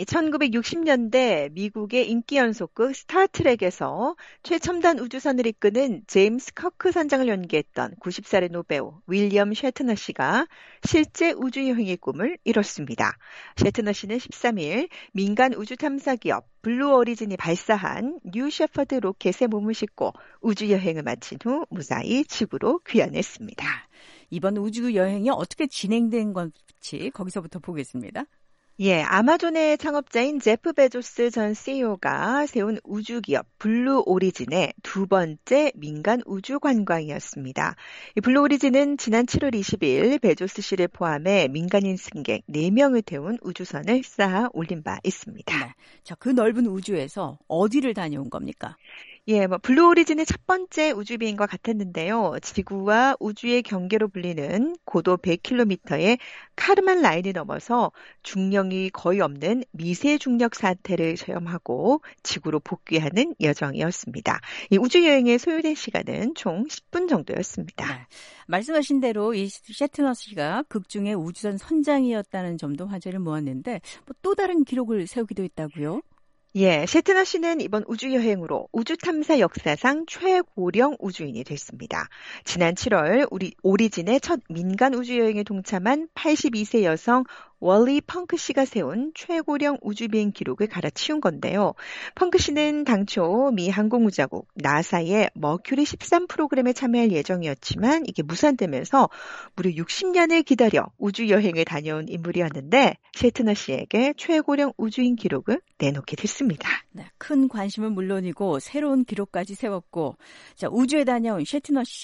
1960년대 미국의 인기 연속극 스타트랙에서 최첨단 우주선을 이끄는 제임스 커크 선장을 연기했던 90살의 노배우 윌리엄 셰트너 씨가 실제 우주여행의 꿈을 이뤘습니다. 셰트너 씨는 13일 민간 우주 탐사 기업 블루 오리진이 발사한 뉴 셰퍼드 로켓에 몸을 싣고 우주여행을 마친 후 무사히 지구로 귀환했습니다. 이번 우주여행이 어떻게 진행된 건지 거기서부터 보겠습니다. 예, 아마존의 창업자인 제프 베조스 전 CEO가 세운 우주기업 블루 오리진의 두 번째 민간 우주 관광이었습니다. 이 블루 오리진은 지난 7월 20일 베조스 씨를 포함해 민간인 승객 4명을 태운 우주선을 쌓아 올린 바 있습니다. 네. 자, 그 넓은 우주에서 어디를 다녀온 겁니까? 예, 블루 오리진의 첫 번째 우주비행과 같았는데요. 지구와 우주의 경계로 불리는 고도 100km의 카르만 라인을 넘어서 중력이 거의 없는 미세 중력 사태를 체험하고 지구로 복귀하는 여정이었습니다. 이 우주여행에 소요된 시간은 총 10분 정도였습니다. 네. 말씀하신 대로 이 셰트너 씨가 극중의 우주선 선장이었다는 점도 화제를 모았는데 또 다른 기록을 세우기도 했다고요? 예, 셰트너 씨는 이번 우주여행으로 우주 탐사 역사상 최고령 우주인이 됐습니다. 지난 7월 오리진의 첫 민간 우주여행에 동참한 82세 여성 월리 펑크 씨가 세운 최고령 우주비행 기록을 갈아치운 건데요. 펑크 씨는 당초 미 항공우주국 나사의 머큐리 13 프로그램에 참여할 예정이었지만 이게 무산되면서 무려 60년을 기다려 우주여행을 다녀온 인물이었는데 셰트너 씨에게 최고령 우주인 기록을 내놓게 됐습니다. 네, 큰 관심은 물론이고 새로운 기록까지 세웠고 자, 우주에 다녀온 셰트너 씨.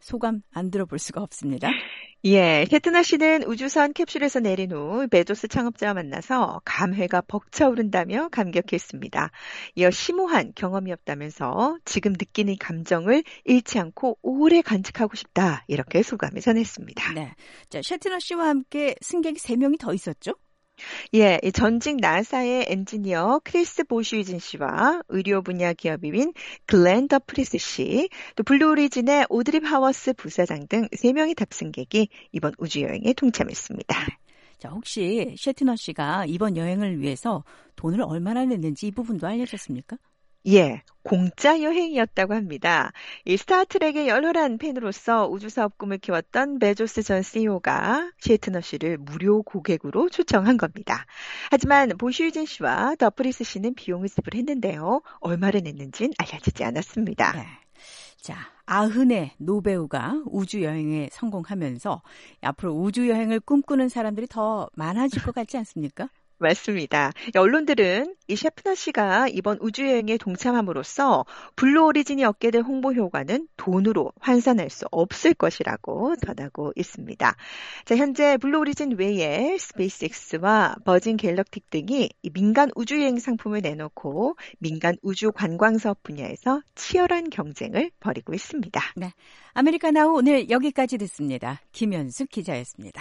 소감 안 들어볼 수가 없습니다. 예, 셰트너 씨는 우주선 캡슐에서 내린 후 베조스 창업자와 만나서 감회가 벅차오른다며 감격했습니다. 이어 심오한 경험이었다면서 지금 느끼는 감정을 잃지 않고 오래 간직하고 싶다, 이렇게 소감을 전했습니다. 네, 자, 셰트너 씨와 함께 승객이 3명이 더 있었죠? 예, 전직 나사의 엔지니어 크리스 보슈이즌 씨와 의료 분야 기업인 글렌 더프리스 씨, 또 블루 오리진의 오드리 하워스 부사장 등 3명의 탑승객이 이번 우주여행에 동참했습니다. 자, 혹시 셰트너 씨가 이번 여행을 위해서 돈을 얼마나 냈는지 이 부분도 알려졌습니까? 예, 공짜 여행이었다고 합니다. 이 스타트rek의 열혈한 팬으로서 우주사업 꿈을 키웠던 베조스 전 CEO가 셰트너 씨를 무료 고객으로 초청한 겁니다. 하지만 보슈이즌 씨와 더프리스 씨는 비용을 지불했는데요. 얼마를 냈는지는 알려지지 않았습니다. 네. 자, 아흔의 노배우가 우주여행에 성공하면서 앞으로 우주여행을 꿈꾸는 사람들이 더 많아질 것 같지 않습니까? 맞습니다. 언론들은 이 셰프너 씨가 이번 우주여행에 동참함으로써 블루 오리진이 얻게 될 홍보 효과는 돈으로 환산할 수 없을 것이라고 전하고 있습니다. 자, 현재 블루 오리진 외에 스페이스X와 버진 갤럭틱 등이 이 민간 우주여행 상품을 내놓고 민간 우주 관광 사업 분야에서 치열한 경쟁을 벌이고 있습니다. 네, 아메리카나우 오늘 여기까지 듣습니다. 김현숙 기자였습니다.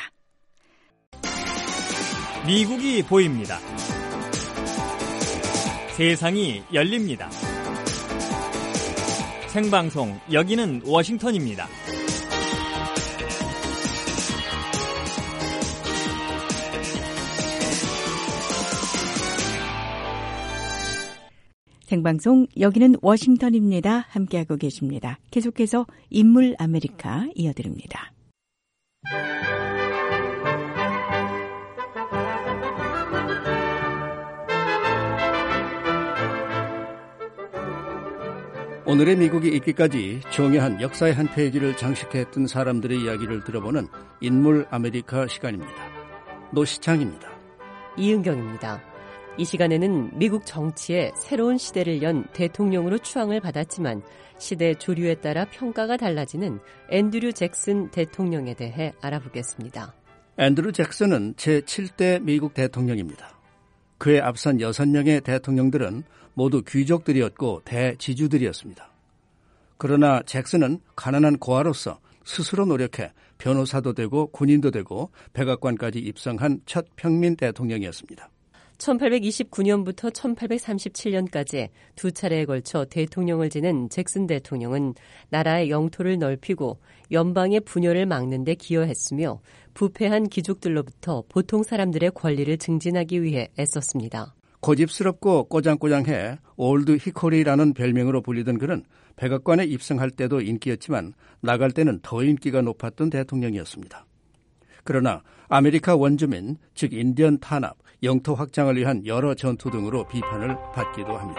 미국이 보입니다. 세상이 열립니다. 생방송, 여기는 워싱턴입니다. 생방송, 여기는 워싱턴입니다. 함께하고 계십니다. 계속해서 인물 아메리카 이어드립니다. 오늘의 미국이 있기까지 중요한 역사의 한 페이지를 장식했던 사람들의 이야기를 들어보는 인물 아메리카 시간입니다. 노시창입니다. 이은경입니다. 이 시간에는 미국 정치의 새로운 시대를 연 대통령으로 추앙을 받았지만 시대 조류에 따라 평가가 달라지는 앤드류 잭슨 대통령에 대해 알아보겠습니다. 앤드류 잭슨은 제7대 미국 대통령입니다. 그에 앞선 6명의 대통령들은 모두 귀족들이었고 대지주들이었습니다. 그러나 잭슨은 가난한 고아로서 스스로 노력해 변호사도 되고 군인도 되고 백악관까지 입성한 첫 평민 대통령이었습니다. 1829년부터 1837년까지 두 차례에 걸쳐 대통령을 지낸 잭슨 대통령은 나라의 영토를 넓히고 연방의 분열을 막는 데 기여했으며 부패한 귀족들로부터 보통 사람들의 권리를 증진하기 위해 애썼습니다. 고집스럽고 꼬장꼬장해 올드 히코리라는 별명으로 불리던 그는 백악관에 입성할 때도 인기였지만 나갈 때는 더 인기가 높았던 대통령이었습니다. 그러나 아메리카 원주민, 즉 인디언 탄압, 영토 확장을 위한 여러 전투 등으로 비판을 받기도 합니다.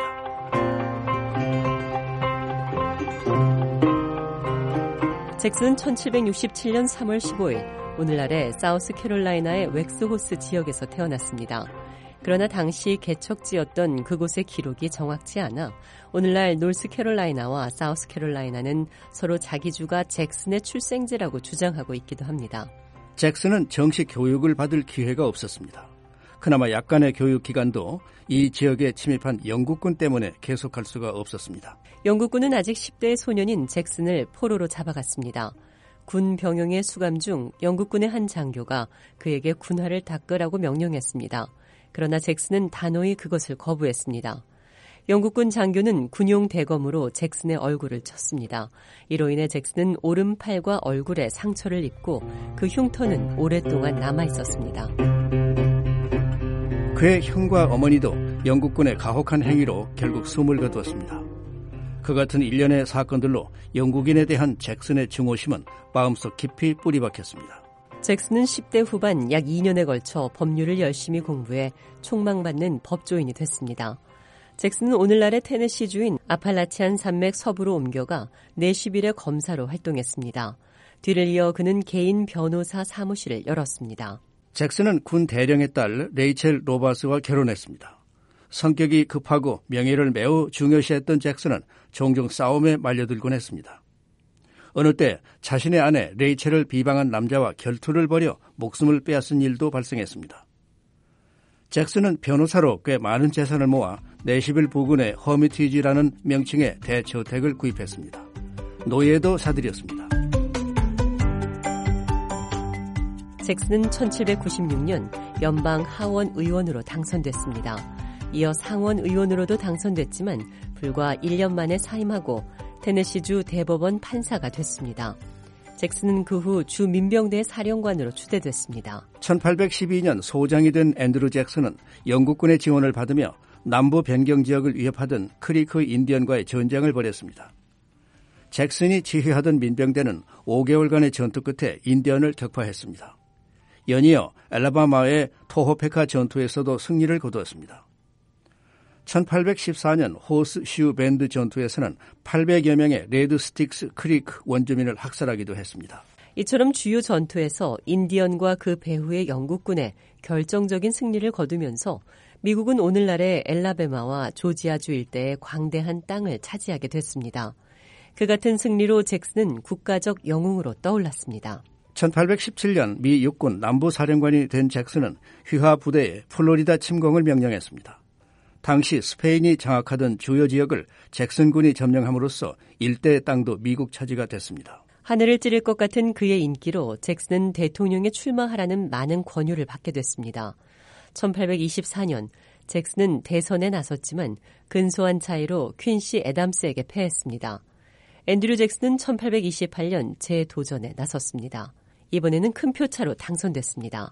잭슨은 1767년 3월 15일 오늘날의 사우스캐롤라이나의 웩스호스 지역에서 태어났습니다. 그러나 당시 개척지였던 그곳의 기록이 정확치 않아 오늘날 노스캐롤라이나와 사우스캐롤라이나는 서로 자기 주가 잭슨의 출생지라고 주장하고 있기도 합니다. 잭슨은 정식 교육을 받을 기회가 없었습니다. 그나마 약간의 교육 기간도 이 지역에 침입한 영국군 때문에 계속할 수가 없었습니다. 영국군은 아직 10대의 소년인 잭슨을 포로로 잡아갔습니다. 군 병영의 수감 중 영국군의 한 장교가 그에게 군화를 닦으라고 명령했습니다. 그러나 잭슨은 단호히 그것을 거부했습니다. 영국군 장교는 군용 대검으로 잭슨의 얼굴을 쳤습니다. 이로 인해 잭슨은 오른팔과 얼굴에 상처를 입고 그 흉터는 오랫동안 남아있었습니다. 그의 형과 어머니도 영국군의 가혹한 행위로 결국 숨을 거두었습니다. 그 같은 일련의 사건들로 영국인에 대한 잭슨의 증오심은 마음속 깊이 뿌리박혔습니다. 잭슨은 10대 후반 약 2년에 걸쳐 법률을 열심히 공부해 촉망받는 법조인이 됐습니다. 잭슨은 오늘날의 테네시주인 아팔라치안 산맥 서부로 옮겨가 내시빌의 검사로 활동했습니다. 뒤를 이어 그는 개인 변호사 사무실을 열었습니다. 잭슨은 군 대령의 딸 레이첼 로바스와 결혼했습니다. 성격이 급하고 명예를 매우 중요시했던 잭슨은 종종 싸움에 말려들곤 했습니다. 어느 때 자신의 아내 레이첼을 비방한 남자와 결투를 벌여 목숨을 빼앗은 일도 발생했습니다. 잭슨은 변호사로 꽤 많은 재산을 모아 내시빌 부근의 허미티지라는 명칭의 대저택을 구입했습니다. 노예도 사들였습니다. 잭슨은 1796년 연방 하원 의원으로 당선됐습니다. 이어 상원 의원으로도 당선됐지만 불과 1년 만에 사임하고 테네시주 대법원 판사가 됐습니다. 잭슨은 그 후 주 민병대 사령관으로 추대됐습니다. 1812년 소장이 된 앤드루 잭슨은 영국군의 지원을 받으며 남부 변경 지역을 위협하던 크리크 인디언과의 전쟁을 벌였습니다. 잭슨이 지휘하던 민병대는 5개월간의 전투 끝에 인디언을 격파했습니다. 연이어 엘라바마의 토호페카 전투에서도 승리를 거두었습니다. 1814년 호스슈 밴드 전투에서는 800여 명의 레드 스틱스 크리크 원주민을 학살하기도 했습니다. 이처럼 주요 전투에서 인디언과 그 배후의 영국군에 결정적인 승리를 거두면서 미국은 오늘날의 엘라베마와 조지아주 일대의 광대한 땅을 차지하게 됐습니다. 그 같은 승리로 잭슨은 국가적 영웅으로 떠올랐습니다. 1817년 미 육군 남부사령관이 된 잭슨은 휘하 부대에 플로리다 침공을 명령했습니다. 당시 스페인이 장악하던 주요 지역을 잭슨군이 점령함으로써 일대의 땅도 미국 차지가 됐습니다. 하늘을 찌를 것 같은 그의 인기로 잭슨은 대통령에 출마하라는 많은 권유를 받게 됐습니다. 1824년 잭슨은 대선에 나섰지만 근소한 차이로 퀸시 애담스에게 패했습니다. 앤드류 잭슨은 1828년 재도전에 나섰습니다. 이번에는 큰 표차로 당선됐습니다.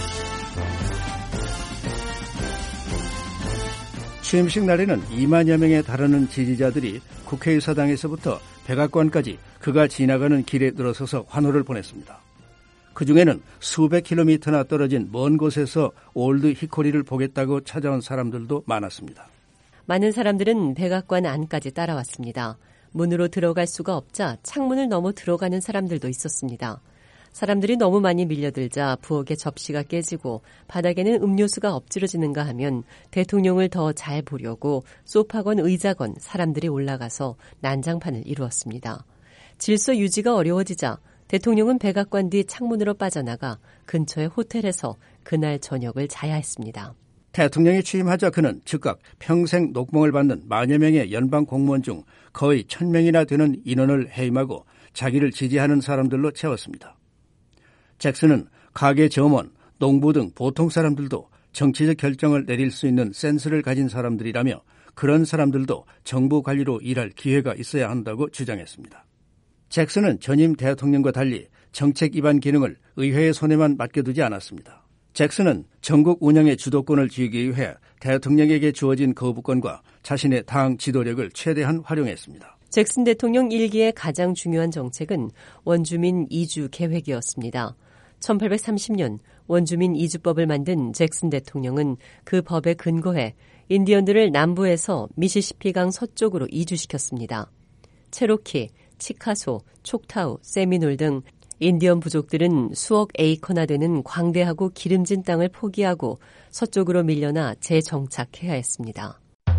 취임식 날에는 2만여 명에 달하는 지지자들이 국회의사당에서부터 백악관까지 그가 지나가는 길에 늘어서서 환호를 보냈습니다. 그중에는 수백 킬로미터나 떨어진 먼 곳에서 올드 히코리를 보겠다고 찾아온 사람들도 많았습니다. 많은 사람들은 백악관 안까지 따라왔습니다. 문으로 들어갈 수가 없자 창문을 넘어 들어가는 사람들도 있었습니다. 사람들이 너무 많이 밀려들자 부엌의 접시가 깨지고 바닥에는 음료수가 엎질러지는가 하면 대통령을 더 잘 보려고 소파건 의자건 사람들이 올라가서 난장판을 이루었습니다. 질서 유지가 어려워지자 대통령은 백악관 뒤 창문으로 빠져나가 근처의 호텔에서 그날 저녁을 자야 했습니다. 대통령이 취임하자 그는 즉각 평생 녹봉을 받는 만여 명의 연방 공무원 중 거의 1000명이나 되는 인원을 해임하고 자기를 지지하는 사람들로 채웠습니다. 잭슨은 가게 점원, 농부 등 보통 사람들도 정치적 결정을 내릴 수 있는 센스를 가진 사람들이라며 그런 사람들도 정부 관리로 일할 기회가 있어야 한다고 주장했습니다. 잭슨은 전임 대통령과 달리 정책 입안 기능을 의회의 손에만 맡겨두지 않았습니다. 잭슨은 전국 운영의 주도권을 쥐기 위해 대통령에게 주어진 거부권과 자신의 당 지도력을 최대한 활용했습니다. 잭슨 대통령 1기의 가장 중요한 정책은 원주민 이주 계획이었습니다. 1830년 원주민 이주법을 만든 잭슨 대통령은 그 법에 근거해 인디언들을 남부에서 미시시피강 서쪽으로 이주시켰습니다. 체로키, 치카소, 촉타우, 세미놀 등 인디언 부족들은 수억 에이커나 되는 광대하고 기름진 땅을 포기하고 서쪽으로 밀려나 재정착해야 했습니다.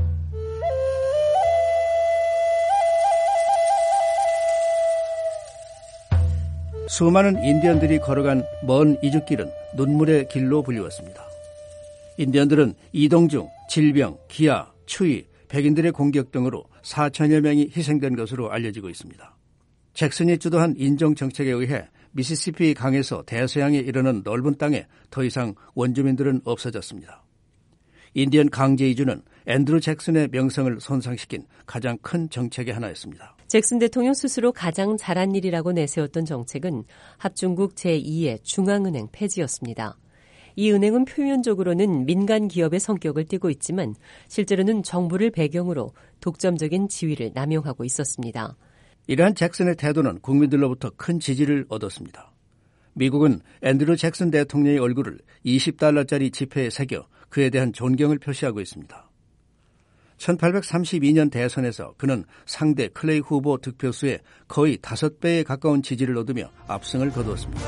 수많은 인디언들이 걸어간 먼 이주길은 눈물의 길로 불리웠습니다. 인디언들은 이동 중 질병, 기아, 추위, 백인들의 공격 등으로 4천여 명이 희생된 것으로 알려지고 있습니다. 잭슨이 주도한 인종정책에 의해 미시시피 강에서 대서양에 이르는 넓은 땅에 더 이상 원주민들은 없어졌습니다. 인디언 강제 이주는 앤드루 잭슨의 명성을 손상시킨 가장 큰 정책의 하나였습니다. 잭슨 대통령 스스로 가장 잘한 일이라고 내세웠던 정책은 합중국 제2의 중앙은행 폐지였습니다. 이 은행은 표면적으로는 민간 기업의 성격을 띠고 있지만 실제로는 정부를 배경으로 독점적인 지위를 남용하고 있었습니다. 이러한 잭슨의 태도는 국민들로부터 큰 지지를 얻었습니다. 미국은 앤드루 잭슨 대통령의 얼굴을 $20짜리 지폐에 새겨 그에 대한 존경을 표시하고 있습니다. 1832년 대선에서 그는 상대 클레이 후보 득표수의 거의 5배에 가까운 지지를 얻으며 압승을 거두었습니다.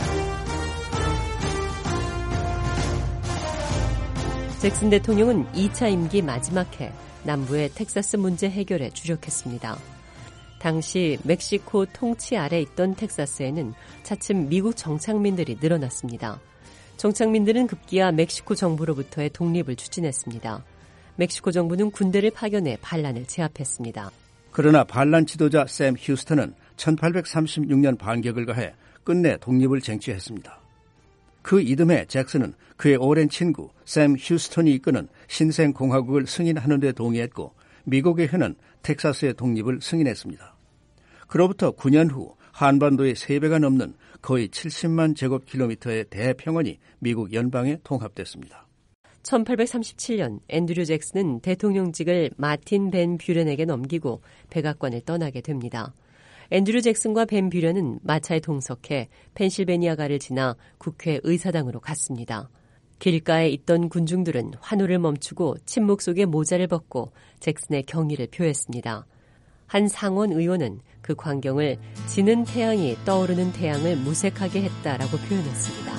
잭슨 대통령은 2차 임기 마지막 해 남부의 텍사스 문제 해결에 주력했습니다. 당시 멕시코 통치 아래 있던 텍사스에는 차츰 미국 정착민들이 늘어났습니다. 정착민들은 급기야 멕시코 정부로부터의 독립을 추진했습니다. 멕시코 정부는 군대를 파견해 반란을 제압했습니다. 그러나 반란 지도자 샘 휴스턴은 1836년 반격을 가해 끝내 독립을 쟁취했습니다. 그 이듬해 잭슨은 그의 오랜 친구 샘 휴스턴이 이끄는 신생공화국을 승인하는 데 동의했고 미국의 현은 텍사스의 독립을 승인했습니다. 그로부터 9년 후 한반도의 3배가 넘는 거의 70만 제곱킬로미터의 대평원이 미국 연방에 통합됐습니다. 1837년 앤드류 잭슨은 대통령직을 마틴 벤 뷰런에게 넘기고 백악관을 떠나게 됩니다. 앤드류 잭슨과 벤 뷰런은 마차에 동석해 펜실베니아가를 지나 국회 의사당으로 갔습니다. 길가에 있던 군중들은 환호를 멈추고 침묵 속에 모자를 벗고 잭슨의 경의를 표했습니다. 한 상원 의원은 그 광경을 지는 태양이 떠오르는 태양을 무색하게 했다라고 표현했습니다.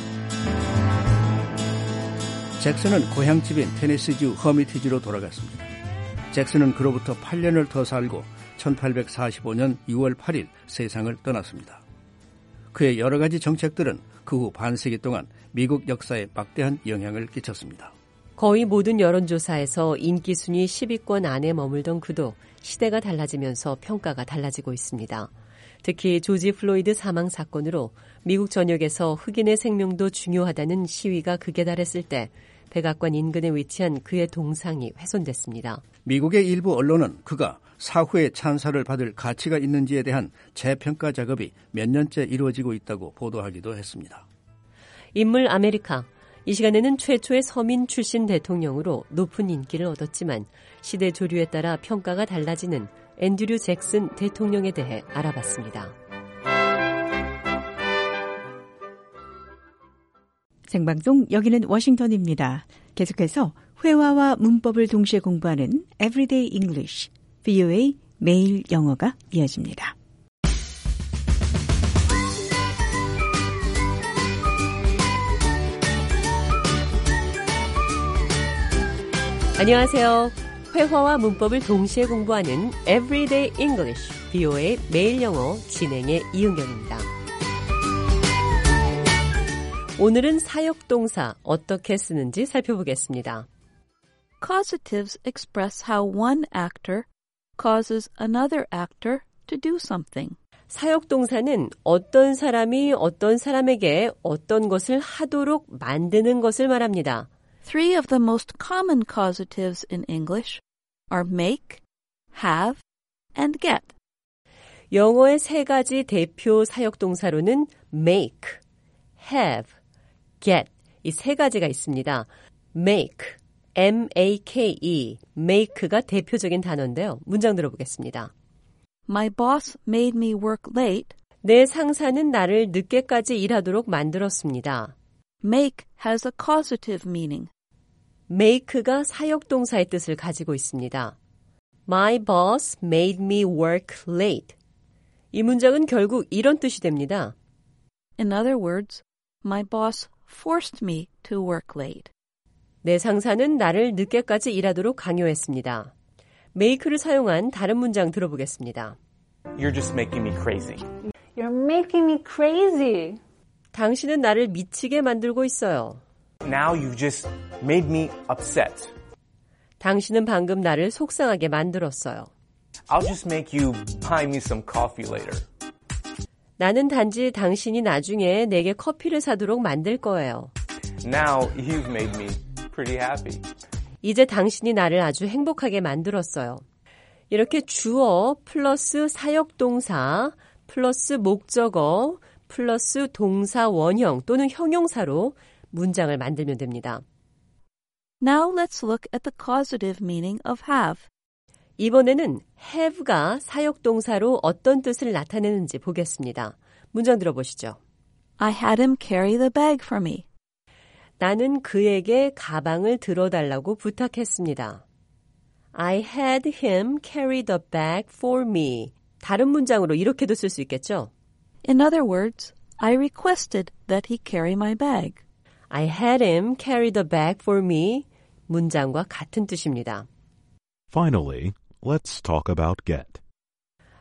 잭슨은 고향집인 테네시주 허미티지로 돌아갔습니다. 잭슨은 그로부터 8년을 더 살고 1845년 6월 8일 세상을 떠났습니다. 그의 여러 가지 정책들은 그 후 반세기 동안 미국 역사에 막대한 영향을 끼쳤습니다. 거의 모든 여론조사에서 인기 순위 10위권 안에 머물던 그도 시대가 달라지면서 평가가 달라지고 있습니다. 특히 조지 플로이드 사망 사건으로 미국 전역에서 흑인의 생명도 중요하다는 시위가 극에 달했을 때 백악관 인근에 위치한 그의 동상이 훼손됐습니다. 미국의 일부 언론은 그가 사후에 찬사를 받을 가치가 있는지에 대한 재평가 작업이 몇 년째 이루어지고 있다고 보도하기도 했습니다. 인물 아메리카. 이 시간에는 최초의 서민 출신 대통령으로 높은 인기를 얻었지만 시대 조류에 따라 평가가 달라지는 앤드류 잭슨 대통령에 대해 알아봤습니다. 생방송 여기는 워싱턴입니다. 계속해서 회화와 문법을 동시에 공부하는 Everyday English, VOA 매일 영어가 이어집니다. 안녕하세요. 회화와 문법을 동시에 공부하는 Everyday English, VOA 매일 영어 진행의 이은경입니다. 오늘은 사역동사 어떻게 쓰는지 살펴보겠습니다. Causatives express how one actor causes another actor to do something. 사역동사는 어떤 사람이 어떤 사람에게 어떤 것을 하도록 만드는 것을 말합니다. Three of the most common causatives in English are make, have, and get. 영어의 세 가지 대표 사역동사로는 make, have, get 이 세 가지가 있습니다. make, M-A-K-E, make가 대표적인 단어인데요. 문장 들어보겠습니다. My boss made me work late. 내 상사는 나를 늦게까지 일하도록 만들었습니다. Make has a causative meaning. make가 사역동사의 뜻을 가지고 있습니다. My boss made me work late. 이 문장은 결국 이런 뜻이 됩니다. In other words, my boss forced me to work late. 내 상사는 나를 늦게까지 일하도록 강요했습니다. make를 사용한 다른 문장 들어보겠습니다. You're just making me crazy. You're making me crazy. 당신은 나를 미치게 만들고 있어요. Now you've just made me upset. 당신은 방금 나를 속상하게 만들었어요. I'll just make you buy me some coffee later. 나는 단지 당신이 나중에 내게 커피를 사도록 만들 거예요. Now you've made me pretty happy. 이제 당신이 나를 아주 행복하게 만들었어요. 이렇게 주어 플러스 사역동사 플러스 목적어 플러스 동사 원형 또는 형용사로 문장을 만들면 됩니다. Now let's look at the causative meaning of have. 이번에는 have가 사역동사로 어떤 뜻을 나타내는지 보겠습니다. 문장 들어보시죠. I had him carry the bag for me. 나는 그에게 가방을 들어달라고 부탁했습니다. I had him carry the bag for me. 다른 문장으로 이렇게도 쓸 수 있겠죠? In other words, I requested that he carry my bag. I had him carry the bag for me. 문장과 같은 뜻입니다. Finally, let's talk about get.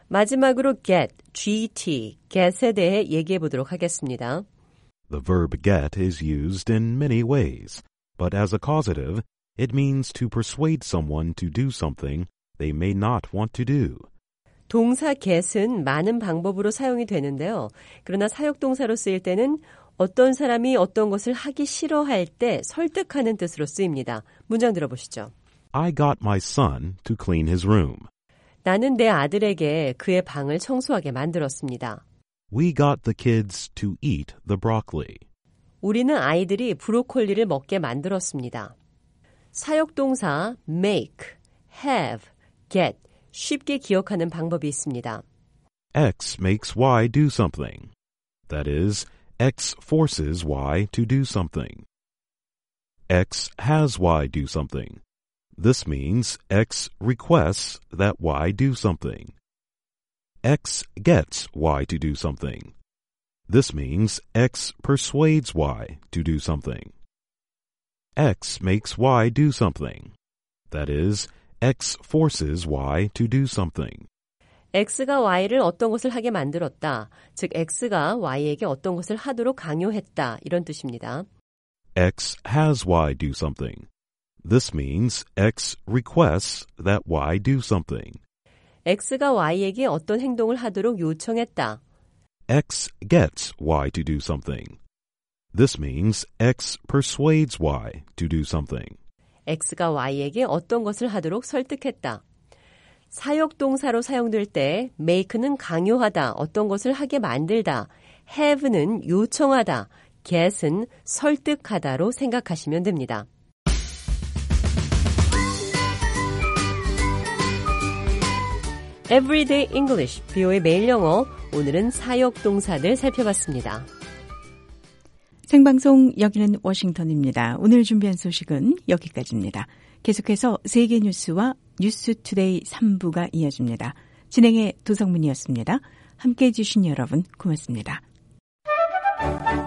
마지막으로 get, get에 대해 얘기해 보도록 하겠습니다. The verb get is used in many ways, but as a causative, it means to persuade someone to do something they may not want to do. 동사 get은 많은 방법으로 사용이 되는데요. 그러나 사역동사로 쓰일 때는 어떤 사람이 어떤 것을 하기 싫어할 때 설득하는 뜻으로 쓰입니다. 문장 들어보시죠. I got my son to clean his room. 나는 내 아들에게 그의 방을 청소하게 만들었습니다. We got the kids to eat the broccoli. 우리는 아이들이 브로콜리를 먹게 만들었습니다. 사역동사 make, have, get 쉽게 기억하는 방법이 있습니다. X makes Y do something. That is, X forces Y to do something. X has Y do something. This means X requests that Y do something. X gets Y to do something. This means X persuades Y to do something. X makes Y do something. That is, X forces Y to do something. X가 Y를 어떤 것을 하게 만들었다. 즉, X가 Y에게 어떤 것을 하도록 강요했다. 이런 뜻입니다. X has Y do something. This means X requests that Y do something. X가 Y에게 어떤 행동을 하도록 요청했다. X gets Y to do something. This means X persuades Y to do something. X가 Y에게 어떤 것을 하도록 설득했다. 사역동사로 사용될 때 make는 강요하다, 어떤 것을 하게 만들다, have는 요청하다, get은 설득하다로 생각하시면 됩니다. Everyday English, BO의 매일 영어. 오늘은 사역동사들 살펴봤습니다. 생방송 여기는 워싱턴입니다. 오늘 준비한 소식은 여기까지입니다. 계속해서 세계 뉴스와 뉴스투데이 3부가 이어집니다. 진행의 도성문이었습니다. 함께해 주신 여러분 고맙습니다.